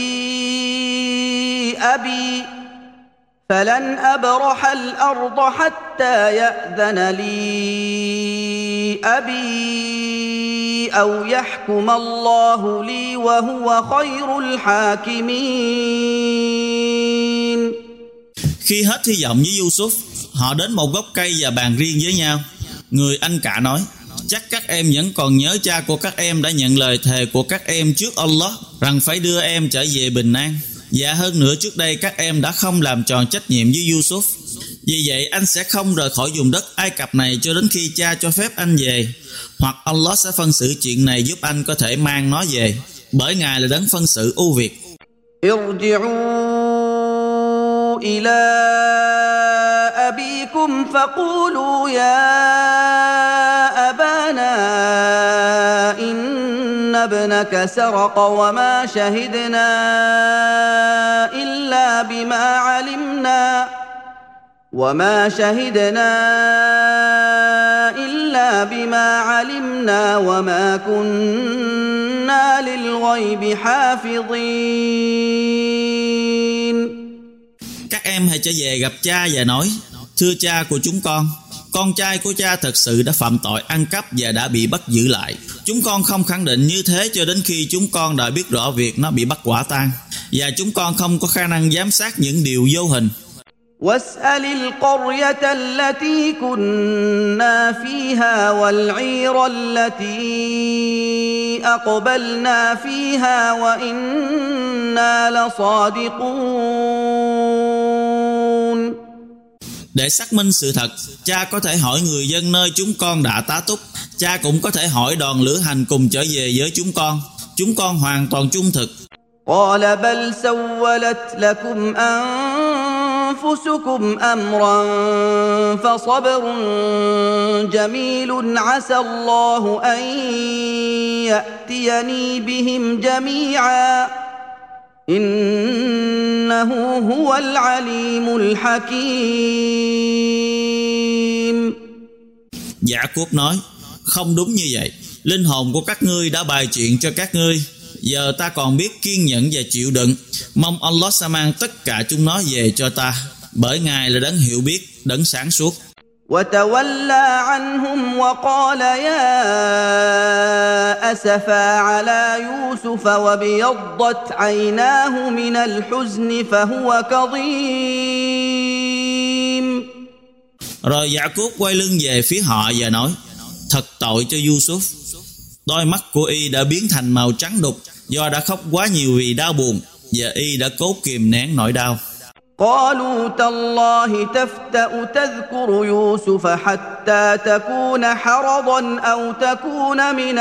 لي أبي فلن أبرح الأرض حتى يأذن لي أبي أو يحكم الله لي وهو خير الحاكمين. Khi hết hy vọng với Yusuf, họ đến một gốc cây và bàn riêng với nhau. Người anh cả nói: chắc các em vẫn còn nhớ cha của các em đã nhận lời thề của các em trước Allah rằng phải đưa em trở về bình an. Và hơn nữa, trước đây các em đã không làm tròn trách nhiệm với Yusuf. Vì vậy anh sẽ không rời khỏi vùng đất Ai Cập này cho đến khi cha cho phép anh về, hoặc Allah sẽ phân xử chuyện này giúp anh có thể mang nó về, bởi Ngài là đấng phân xử ưu việt. ارجعوا إلى أبيكم فقولوا يا أبانا إن ابنك سرق وما شهدنا إلا بما علمنا وما شهدنا إلا بما علمنا وما كنا للغيب حافظين. Các em hãy trở về gặp cha và nói: thưa cha của chúng con, con trai của cha thật sự đã phạm tội ăn cắp và đã bị bắt giữ lại. Chúng con không khẳng định như thế cho đến khi chúng con đã biết rõ việc nó bị bắt quả tang, và chúng con không có khả năng giám sát những điều vô hình. واسأل القرية التي كنا فيها والعير التي أقبلنا فيها وإنا لصادقون. Để xác minh sự thật, cha có thể hỏi người dân nơi chúng con đã tá túc. Cha cũng có thể hỏi đoàn lữ hành cùng trở về với chúng con. Chúng con hoàn toàn trung thực. قال بل سولت لكم أنفسكم أمرا فصبر جميل عسى الله أن يأتيني بهم جميعا إنه هو العليم الحكيم. Gia-cốp nói: không đúng như vậy. Linh hồn của các ngươi đã bày chuyện cho các ngươi. Giờ ta còn biết kiên nhẫn và chịu đựng. Mong Allah sẽ mang tất cả chúng nó về cho ta, bởi Ngài là đấng hiểu biết, đấng sáng suốt. وتولى عنهم وقال يا أسفا على يوسف وابيضت عيناه من الحزن فهو كظيم. Rồi Gia-cốp quay lưng về phía họ và nói: thật tội cho Yusuf. Đôi mắt của y đã biến thành màu trắng đục do đã khóc quá nhiều vì đau buồn, và y đã cố kìm nén nỗi đau. قالوا تالله تفتأ تذكر يوسف حتى تكون حرضا أو تكون من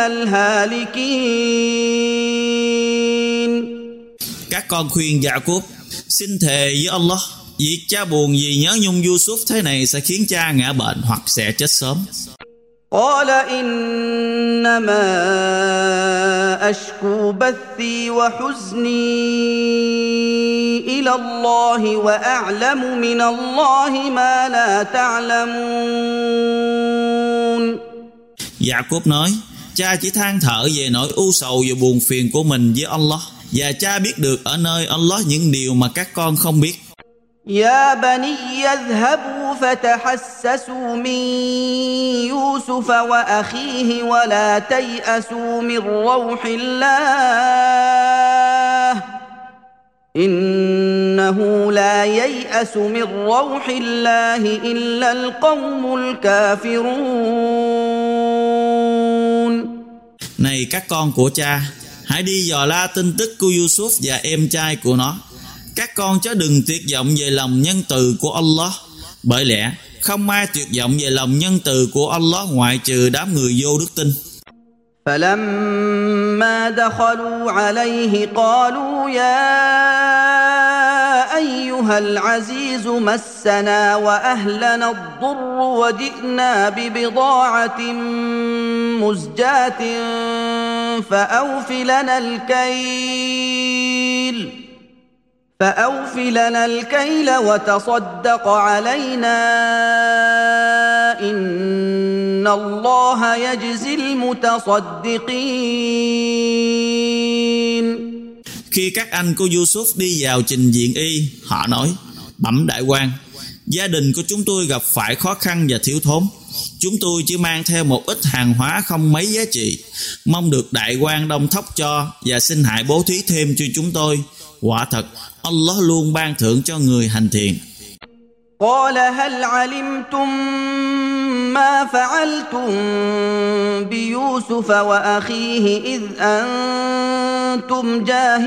الهالكين. Các con khuyên Gia-cốp: xin thề với Allah, việc cha buồn vì nhớ nhung Yusuf thế này sẽ khiến cha ngã bệnh hoặc sẽ chết sớm. قال إنما أشكو بثي وحزني إلى الله وأعلم من الله ما لا تعلمون. Gia-cốp nói: cha chỉ than thở về nỗi ưu sầu và buồn phiền của mình với Allah, và cha biết được ở nơi Allah những điều mà các con không biết. يا بني اذهبوا فتحسسوا من يوسف وأخيه ولا تيأسوا من روح الله إنه لا ييأس من روح الله إلا القوم الكافرون. Này các con của cha, hãy đi dò la tin tức của Yusuf và em trai của nó. Các con chớ đừng tuyệt vọng về lòng nhân từ của Allah, bởi lẽ không ai tuyệt vọng về lòng nhân từ của Allah ngoại trừ đám người vô đức tin. فلما دخلوا عليه قالوا يا أيها العزيز مسنا وأهلنا الضر وجئنا ببضاعة مزجاة فأوف لنا الكيل فأوف لنا الكيل وتصدق علينا إن الله يجزي المتصدقين. Khi các anh của Yusuf đi vào trình diện y, họ nói: bẩm đại quan, gia đình của chúng tôi gặp phải khó khăn và thiếu thốn. Chúng tôi chỉ mang theo một ít hàng hóa không mấy giá trị, mong được đại quan đông thóc cho và xin hãy bố thí thêm cho chúng tôi. Quả thật, Allah luôn ban thưởng cho người hành thiện. قال هل علمتم ما فعلتم بيوسف وأخيه إذ أنتم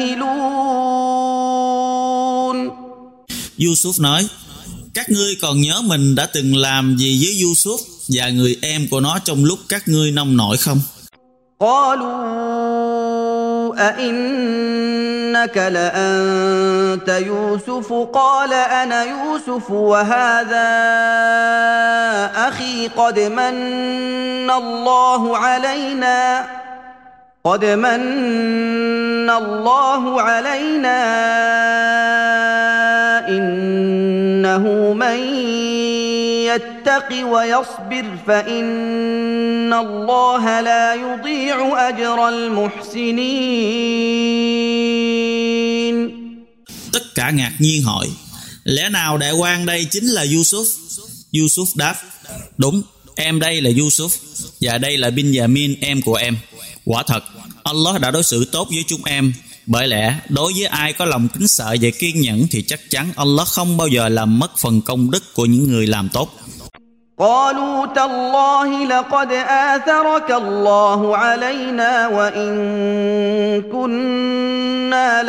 جاهلون. Yusuf nói: các ngươi còn nhớ mình đã từng làm gì với Yusuf và người em của nó trong lúc các ngươi nông nổi không? قالوا أئنك لأنت يوسف قال أنا يوسف وهذا أخي قد من الله علينا قد من الله علينا إنه من يتق ويصبر فإن الله لا يضيع أجر المحسنين. Tất cả ngạc nhiên hỏi: lẽ nào đại quan đây chính là Yusuf? Yusuf đáp: đúng, em đây là Yusuf và đây là Binyamin em của em. Quả thật, Allah đã đối xử tốt với chúng em. Bởi lẽ đối với ai có lòng kính sợ và kiên nhẫn thì chắc chắn Allah không bao giờ làm mất phần công đức của những người làm tốt. قالوا تالله لقد آثرك الله علينا وإن كنا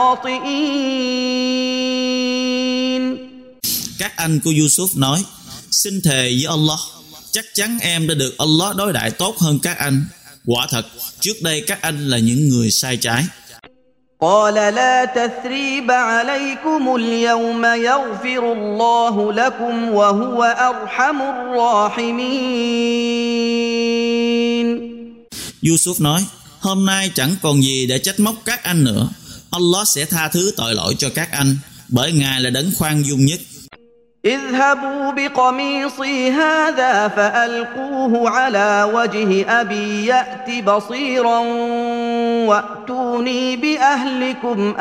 لخاطئين. Các anh của Yusuf nói: xin thề với Allah, chắc chắn em đã được Allah đối đãi tốt hơn các anh. Quả thật, trước đây các anh là những người sai trái. قال لا تثريب عليكم اليوم يغفر الله لكم وهو أرحم الراحمين. Yusuf nói: hôm nay chẳng còn gì để trách móc các anh nữa. Allah sẽ tha thứ tội lỗi cho các anh, bởi Ngài là đấng khoan dung nhất. اذهبوا بقميصي هذا فألقوه على وجه أبي يأت بصيرا وأتوني بأهلكم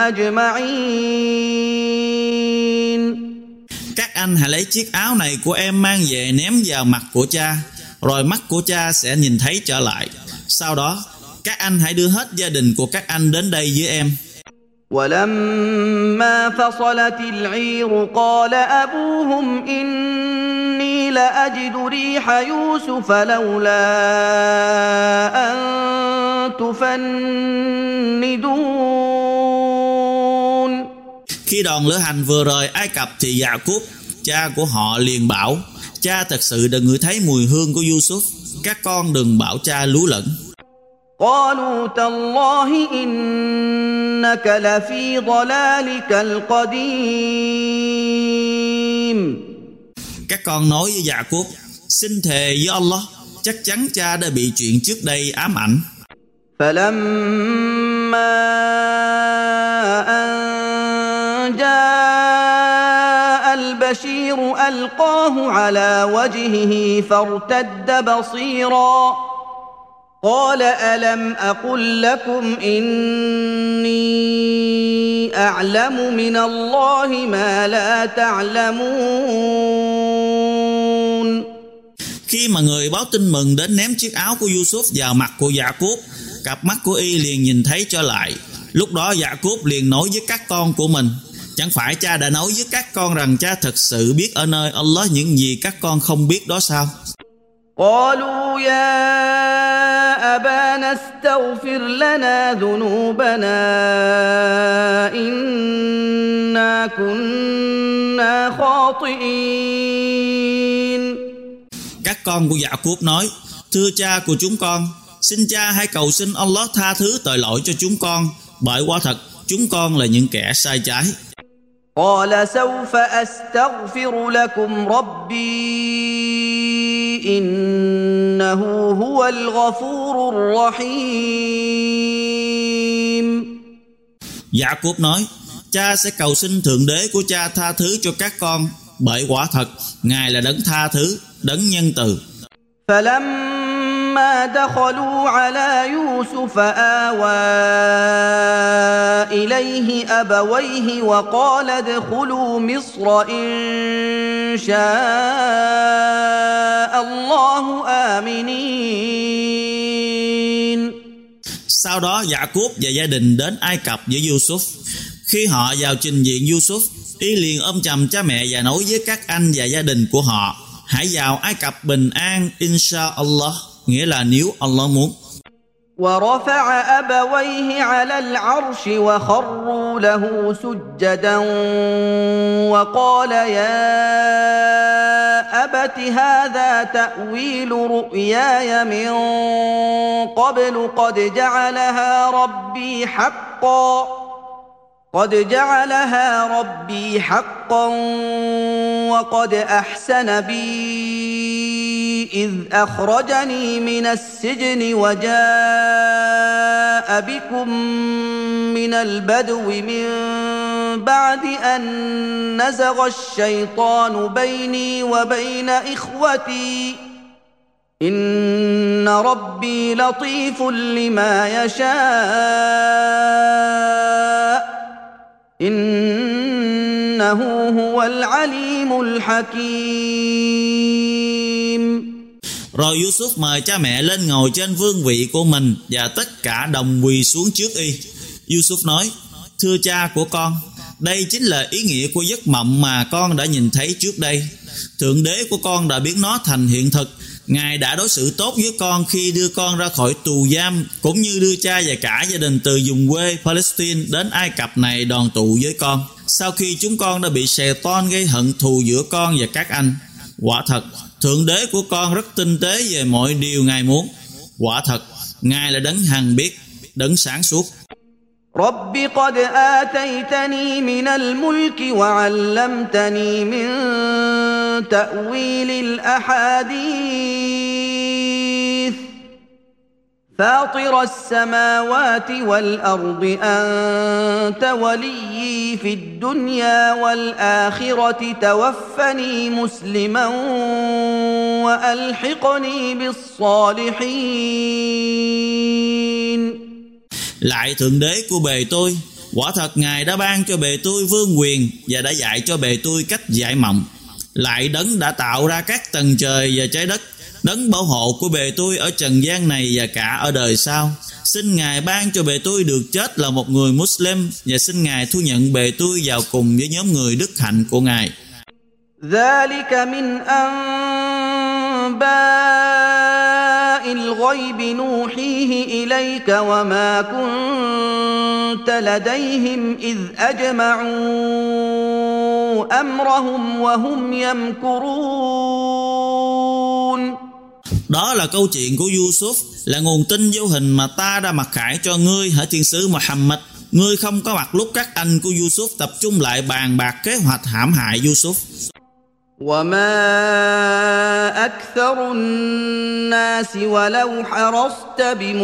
أجمعين. Các anh hãy lấy chiếc áo này của em mang về ném vào mặt của cha, rồi mắt của cha sẽ nhìn thấy trở lại. Sau đó, các anh hãy đưa hết gia đình của các anh đến đây với em. ولما فصلت العير قال أبوهم إني لأجد ريح يوسف لولا أن تفندون. Khi đoàn lữ hành vừa rời Ai Cập thì Gia-cúp, cha của họ liền bảo: cha thật sự đã ngửi thấy mùi hương của Yusuf, các con đừng bảo cha lú lẫn. قالوا تالله إنك لفي ضلالك القديم. Các con nói với Gia-cúp: xin thề với Allah, chắc chắn cha đã bị chuyện trước đây ám ảnh. فلما أن جاء البشير ألقاه على وجهه فارتد بصيرا قال ألم أقل لكم إني أعلم من الله ما لا تعلمون. Khi mà người báo tin mừng đến ném chiếc áo của Yusuf vào mặt của Gia-cúp, cặp mắt của y liền nhìn thấy trở lại. Lúc đó Gia-cúp liền nói với các con của mình: chẳng phải cha đã nói với các con rằng cha thật sự biết ở nơi Allah những gì các con không biết đó sao? قالوا يا أبانا استغفر لنا ذنوبنا إنا كنا خاطئين. Các con của Gia-cúp nói: thưa cha của chúng con, xin cha hãy cầu xin Allah tha thứ tội lỗi cho chúng con, bởi quả thật chúng con là những kẻ sai trái. قال سوف أستغفر لكم ربي إنه هو الغفور الرحيم. Gia-cúp nói: cha sẽ cầu xin thượng đế của cha tha thứ cho các con, bởi quả thật Ngài là đấng tha thứ, đấng nhân từ. فلما دخلوا على يوسف آوى إليه أبويه وقال ادخلوا مصر إن شاء الله آمنين. Sau đó Gia-cúp và gia đình đến Ai Cập với Yusuf. Khi họ vào trình diện Yusuf, y liền ôm chầm cha mẹ và nói với các anh và gia đình của họ: hãy vào Ai Cập bình an, inshallah, nghĩa là nếu Allah muốn. ورفع أبويه على العرش وخروا له سجدا وقال يا أبت هذا تأويل رؤياي من قبل قد جعلها ربي حقا قد جعلها ربي حقا وقد أحسن بي إذ أخرجني من السجن وجاء بكم من البدو من بعد أن نزغ الشيطان بيني وبين إخوتي إن ربي لطيف لما يشاء إنه هو العليم الحكيم. Rồi Yusuf mời cha mẹ lên ngồi trên vương vị của mình và tất cả đồng quỳ xuống trước y. Yusuf nói: thưa cha của con, đây chính là ý nghĩa của giấc mộng mà con đã nhìn thấy trước đây. Thượng đế của con đã biến nó thành hiện thực. Ngài đã đối xử tốt với con khi đưa con ra khỏi tù giam, cũng như đưa cha và cả gia đình từ vùng quê Palestine đến Ai Cập này đoàn tụ với con, sau khi chúng con đã bị Satan gây hận thù giữa con và các anh. Quả thật, Thượng đế của con rất tinh tế về mọi điều Ngài muốn. Quả thật, Ngài là đấng hằng biết, đấng sáng suốt. رب قد آتيتني من الملك وعلمتني من تأويل الأحاديث فاطر السماوات والأرض أنت وليي في الدنيا والآخرة توفني مسلما وألحقني بالصالحين. Lại Thượng đế của bề tôi, quả thật Ngài đã ban cho bề tôi vương quyền và đã dạy cho bề tôi cách giải mộng. Lại đấng đã tạo ra các tầng trời và trái đất, đấng bảo hộ của bề tôi ở trần gian này và cả ở đời sau. Xin Ngài ban cho bề tôi được chết là một người Muslim, và xin Ngài thu nhận bề tôi vào cùng với nhóm người đức hạnh của Ngài. ذلك من أنباء الغيب نوحيه إليك وما كنت لديهم إذ أجمعوا أمرهم وهم يمكرون. Đó là câu chuyện của Yusuf, là nguồn tin vô hình mà ta đã mặc khải cho ngươi, hỡi thiên sứ Muhammad. Ngươi không có mặt lúc các anh của Yusuf tập trung lại bàn bạc kế hoạch hãm hại Yusuf. وما أكثر الناس ولو حرصت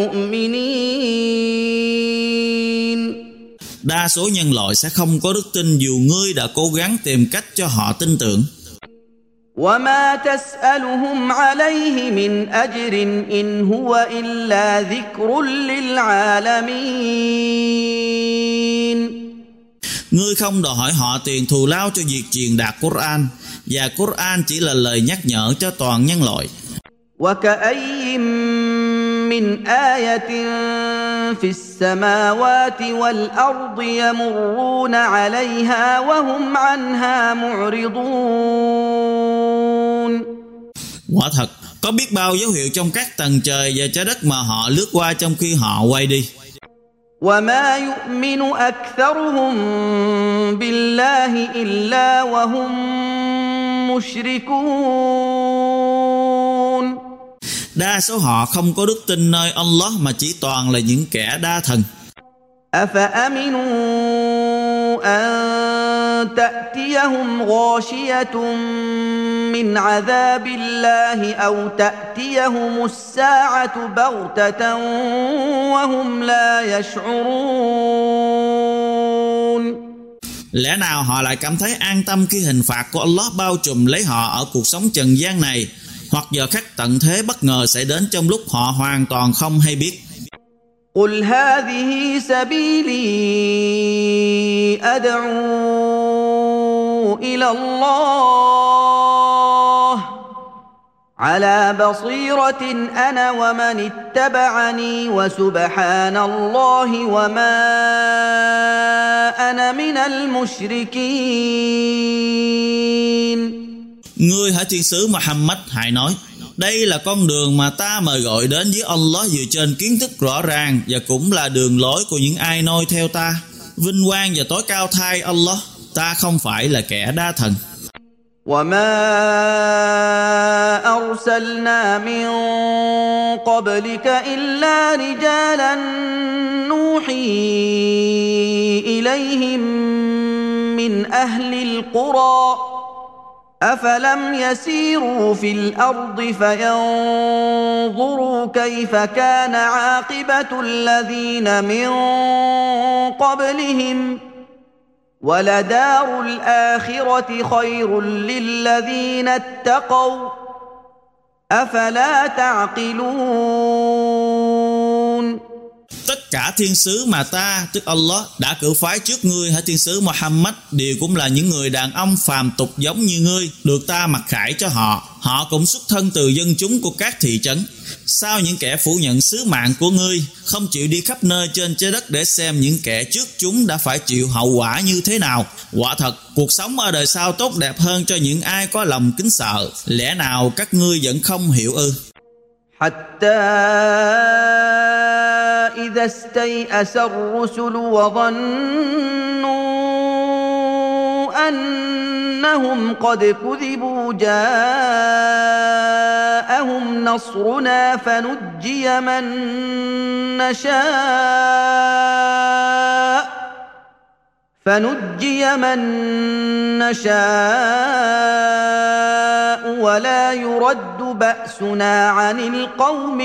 بمؤمنين. Đa số nhân loại sẽ không có đức tin dù ngươi đã cố gắng tìm cách cho họ tin tưởng. وما تسألهم عليه من أجر إن هو إلا ذكر للعالمين. Ngươi không đòi hỏi họ tiền thù lao cho việc truyền đạt Quran, và Quran chỉ là lời nhắc nhở cho toàn nhân loại. وكأي من آية في السماوات والأرض يمرون عليها وهم عنها معرضون. Quả thật, có biết bao dấu hiệu trong các tầng trời và trái đất mà họ lướt qua trong khi họ quay đi. وما يؤمن أكثرهم بالله إلا وهم مشركون. Đa số họ không có đức tin nơi Allah mà chỉ toàn là những kẻ đa thần. أفأمنوا أن تأتيهم غاشية من عذاب الله أو تأتيهم الساعة بغتة وهم لا يشعرون. Lẽ nào họ lại cảm thấy an tâm khi hình phạt của Allah bao trùm lấy họ ở cuộc sống trần gian này, hoặc giờ khắc tận thế bất ngờ sẽ đến trong lúc họ hoàn toàn không hay biết. قل هذه سبيلي أدعو إلى الله على بصيرة أنا ومن اتبعني وسبحان الله وما أنا من المشركين. Ngươi hỡi thiên sứ Muhammad hãy nói: đây là con đường mà ta mời gọi đến với Allah dựa trên kiến thức rõ ràng, và cũng là đường lối của những ai noi theo ta. Vinh quang và tối cao thay Allah, ta không phải là kẻ đa thần. وما أرسلنا من قبلك إلا رجالا نوحي إليهم من أهل القرى أفلم يسيروا في الأرض فينظروا كيف كان عاقبة الذين من قبلهم ولدار الآخرة خير للذين اتقوا أفلا تعقلون. Tất cả thiên sứ mà ta, tức Allah, đã cử phái trước ngươi hỡi thiên sứ Muhammad đều cũng là những người đàn ông phàm tục giống như ngươi, được ta mặc khải cho họ. Họ cũng xuất thân từ dân chúng của các thị trấn. Sao những kẻ phủ nhận sứ mạng của ngươi không chịu đi khắp nơi trên trái đất để xem những kẻ trước chúng đã phải chịu hậu quả như thế nào? Quả thật, cuộc sống ở đời sau tốt đẹp hơn cho những ai có lòng kính sợ. Lẽ nào các ngươi vẫn không hiểu ư? حتى إذا استيأس الرسل وظنوا أنهم قد كذبوا جاءهم نصرنا فنجي من نشاء فنجي من نشاء ولا يرد بأسنا عن القوم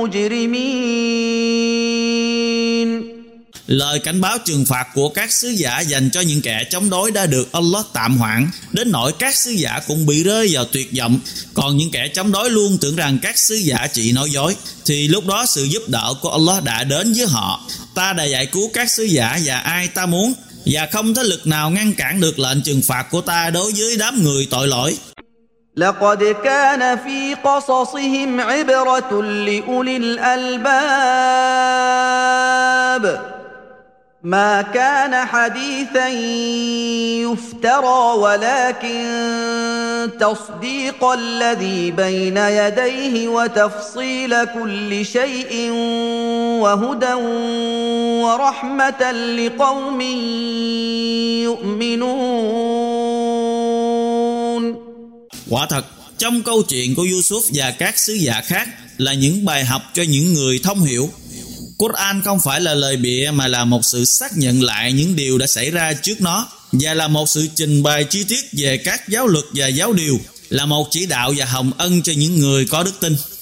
المجرمين. Lời cảnh báo trừng phạt của các sứ giả dành cho những kẻ chống đối đã được Allah tạm hoãn, đến nỗi các sứ giả cũng bị rơi vào tuyệt vọng. Còn những kẻ chống đối luôn tưởng rằng các sứ giả chỉ nói dối, thì lúc đó sự giúp đỡ của Allah đã đến với họ. Ta đã giải cứu các sứ giả và ai ta muốn, và không thế lực nào ngăn cản được lệnh trừng phạt của ta đối với đám người tội lỗi. لقد كان في قصصهم عبرة لأولي الألباب ما كان حديثا يفترى ولكن تصديق الذي بين يديه وتفصيل كل شيء وهدى ورحمة لقوم يؤمنون. Quả thật, trong câu chuyện của Yusuf và các sứ giả khác là những bài học cho những người thông hiểu. Quran không phải là lời bịa mà là một sự xác nhận lại những điều đã xảy ra trước nó, và là một sự trình bày chi tiết về các giáo luật và giáo điều, là một chỉ đạo và hồng ân cho những người có đức tin.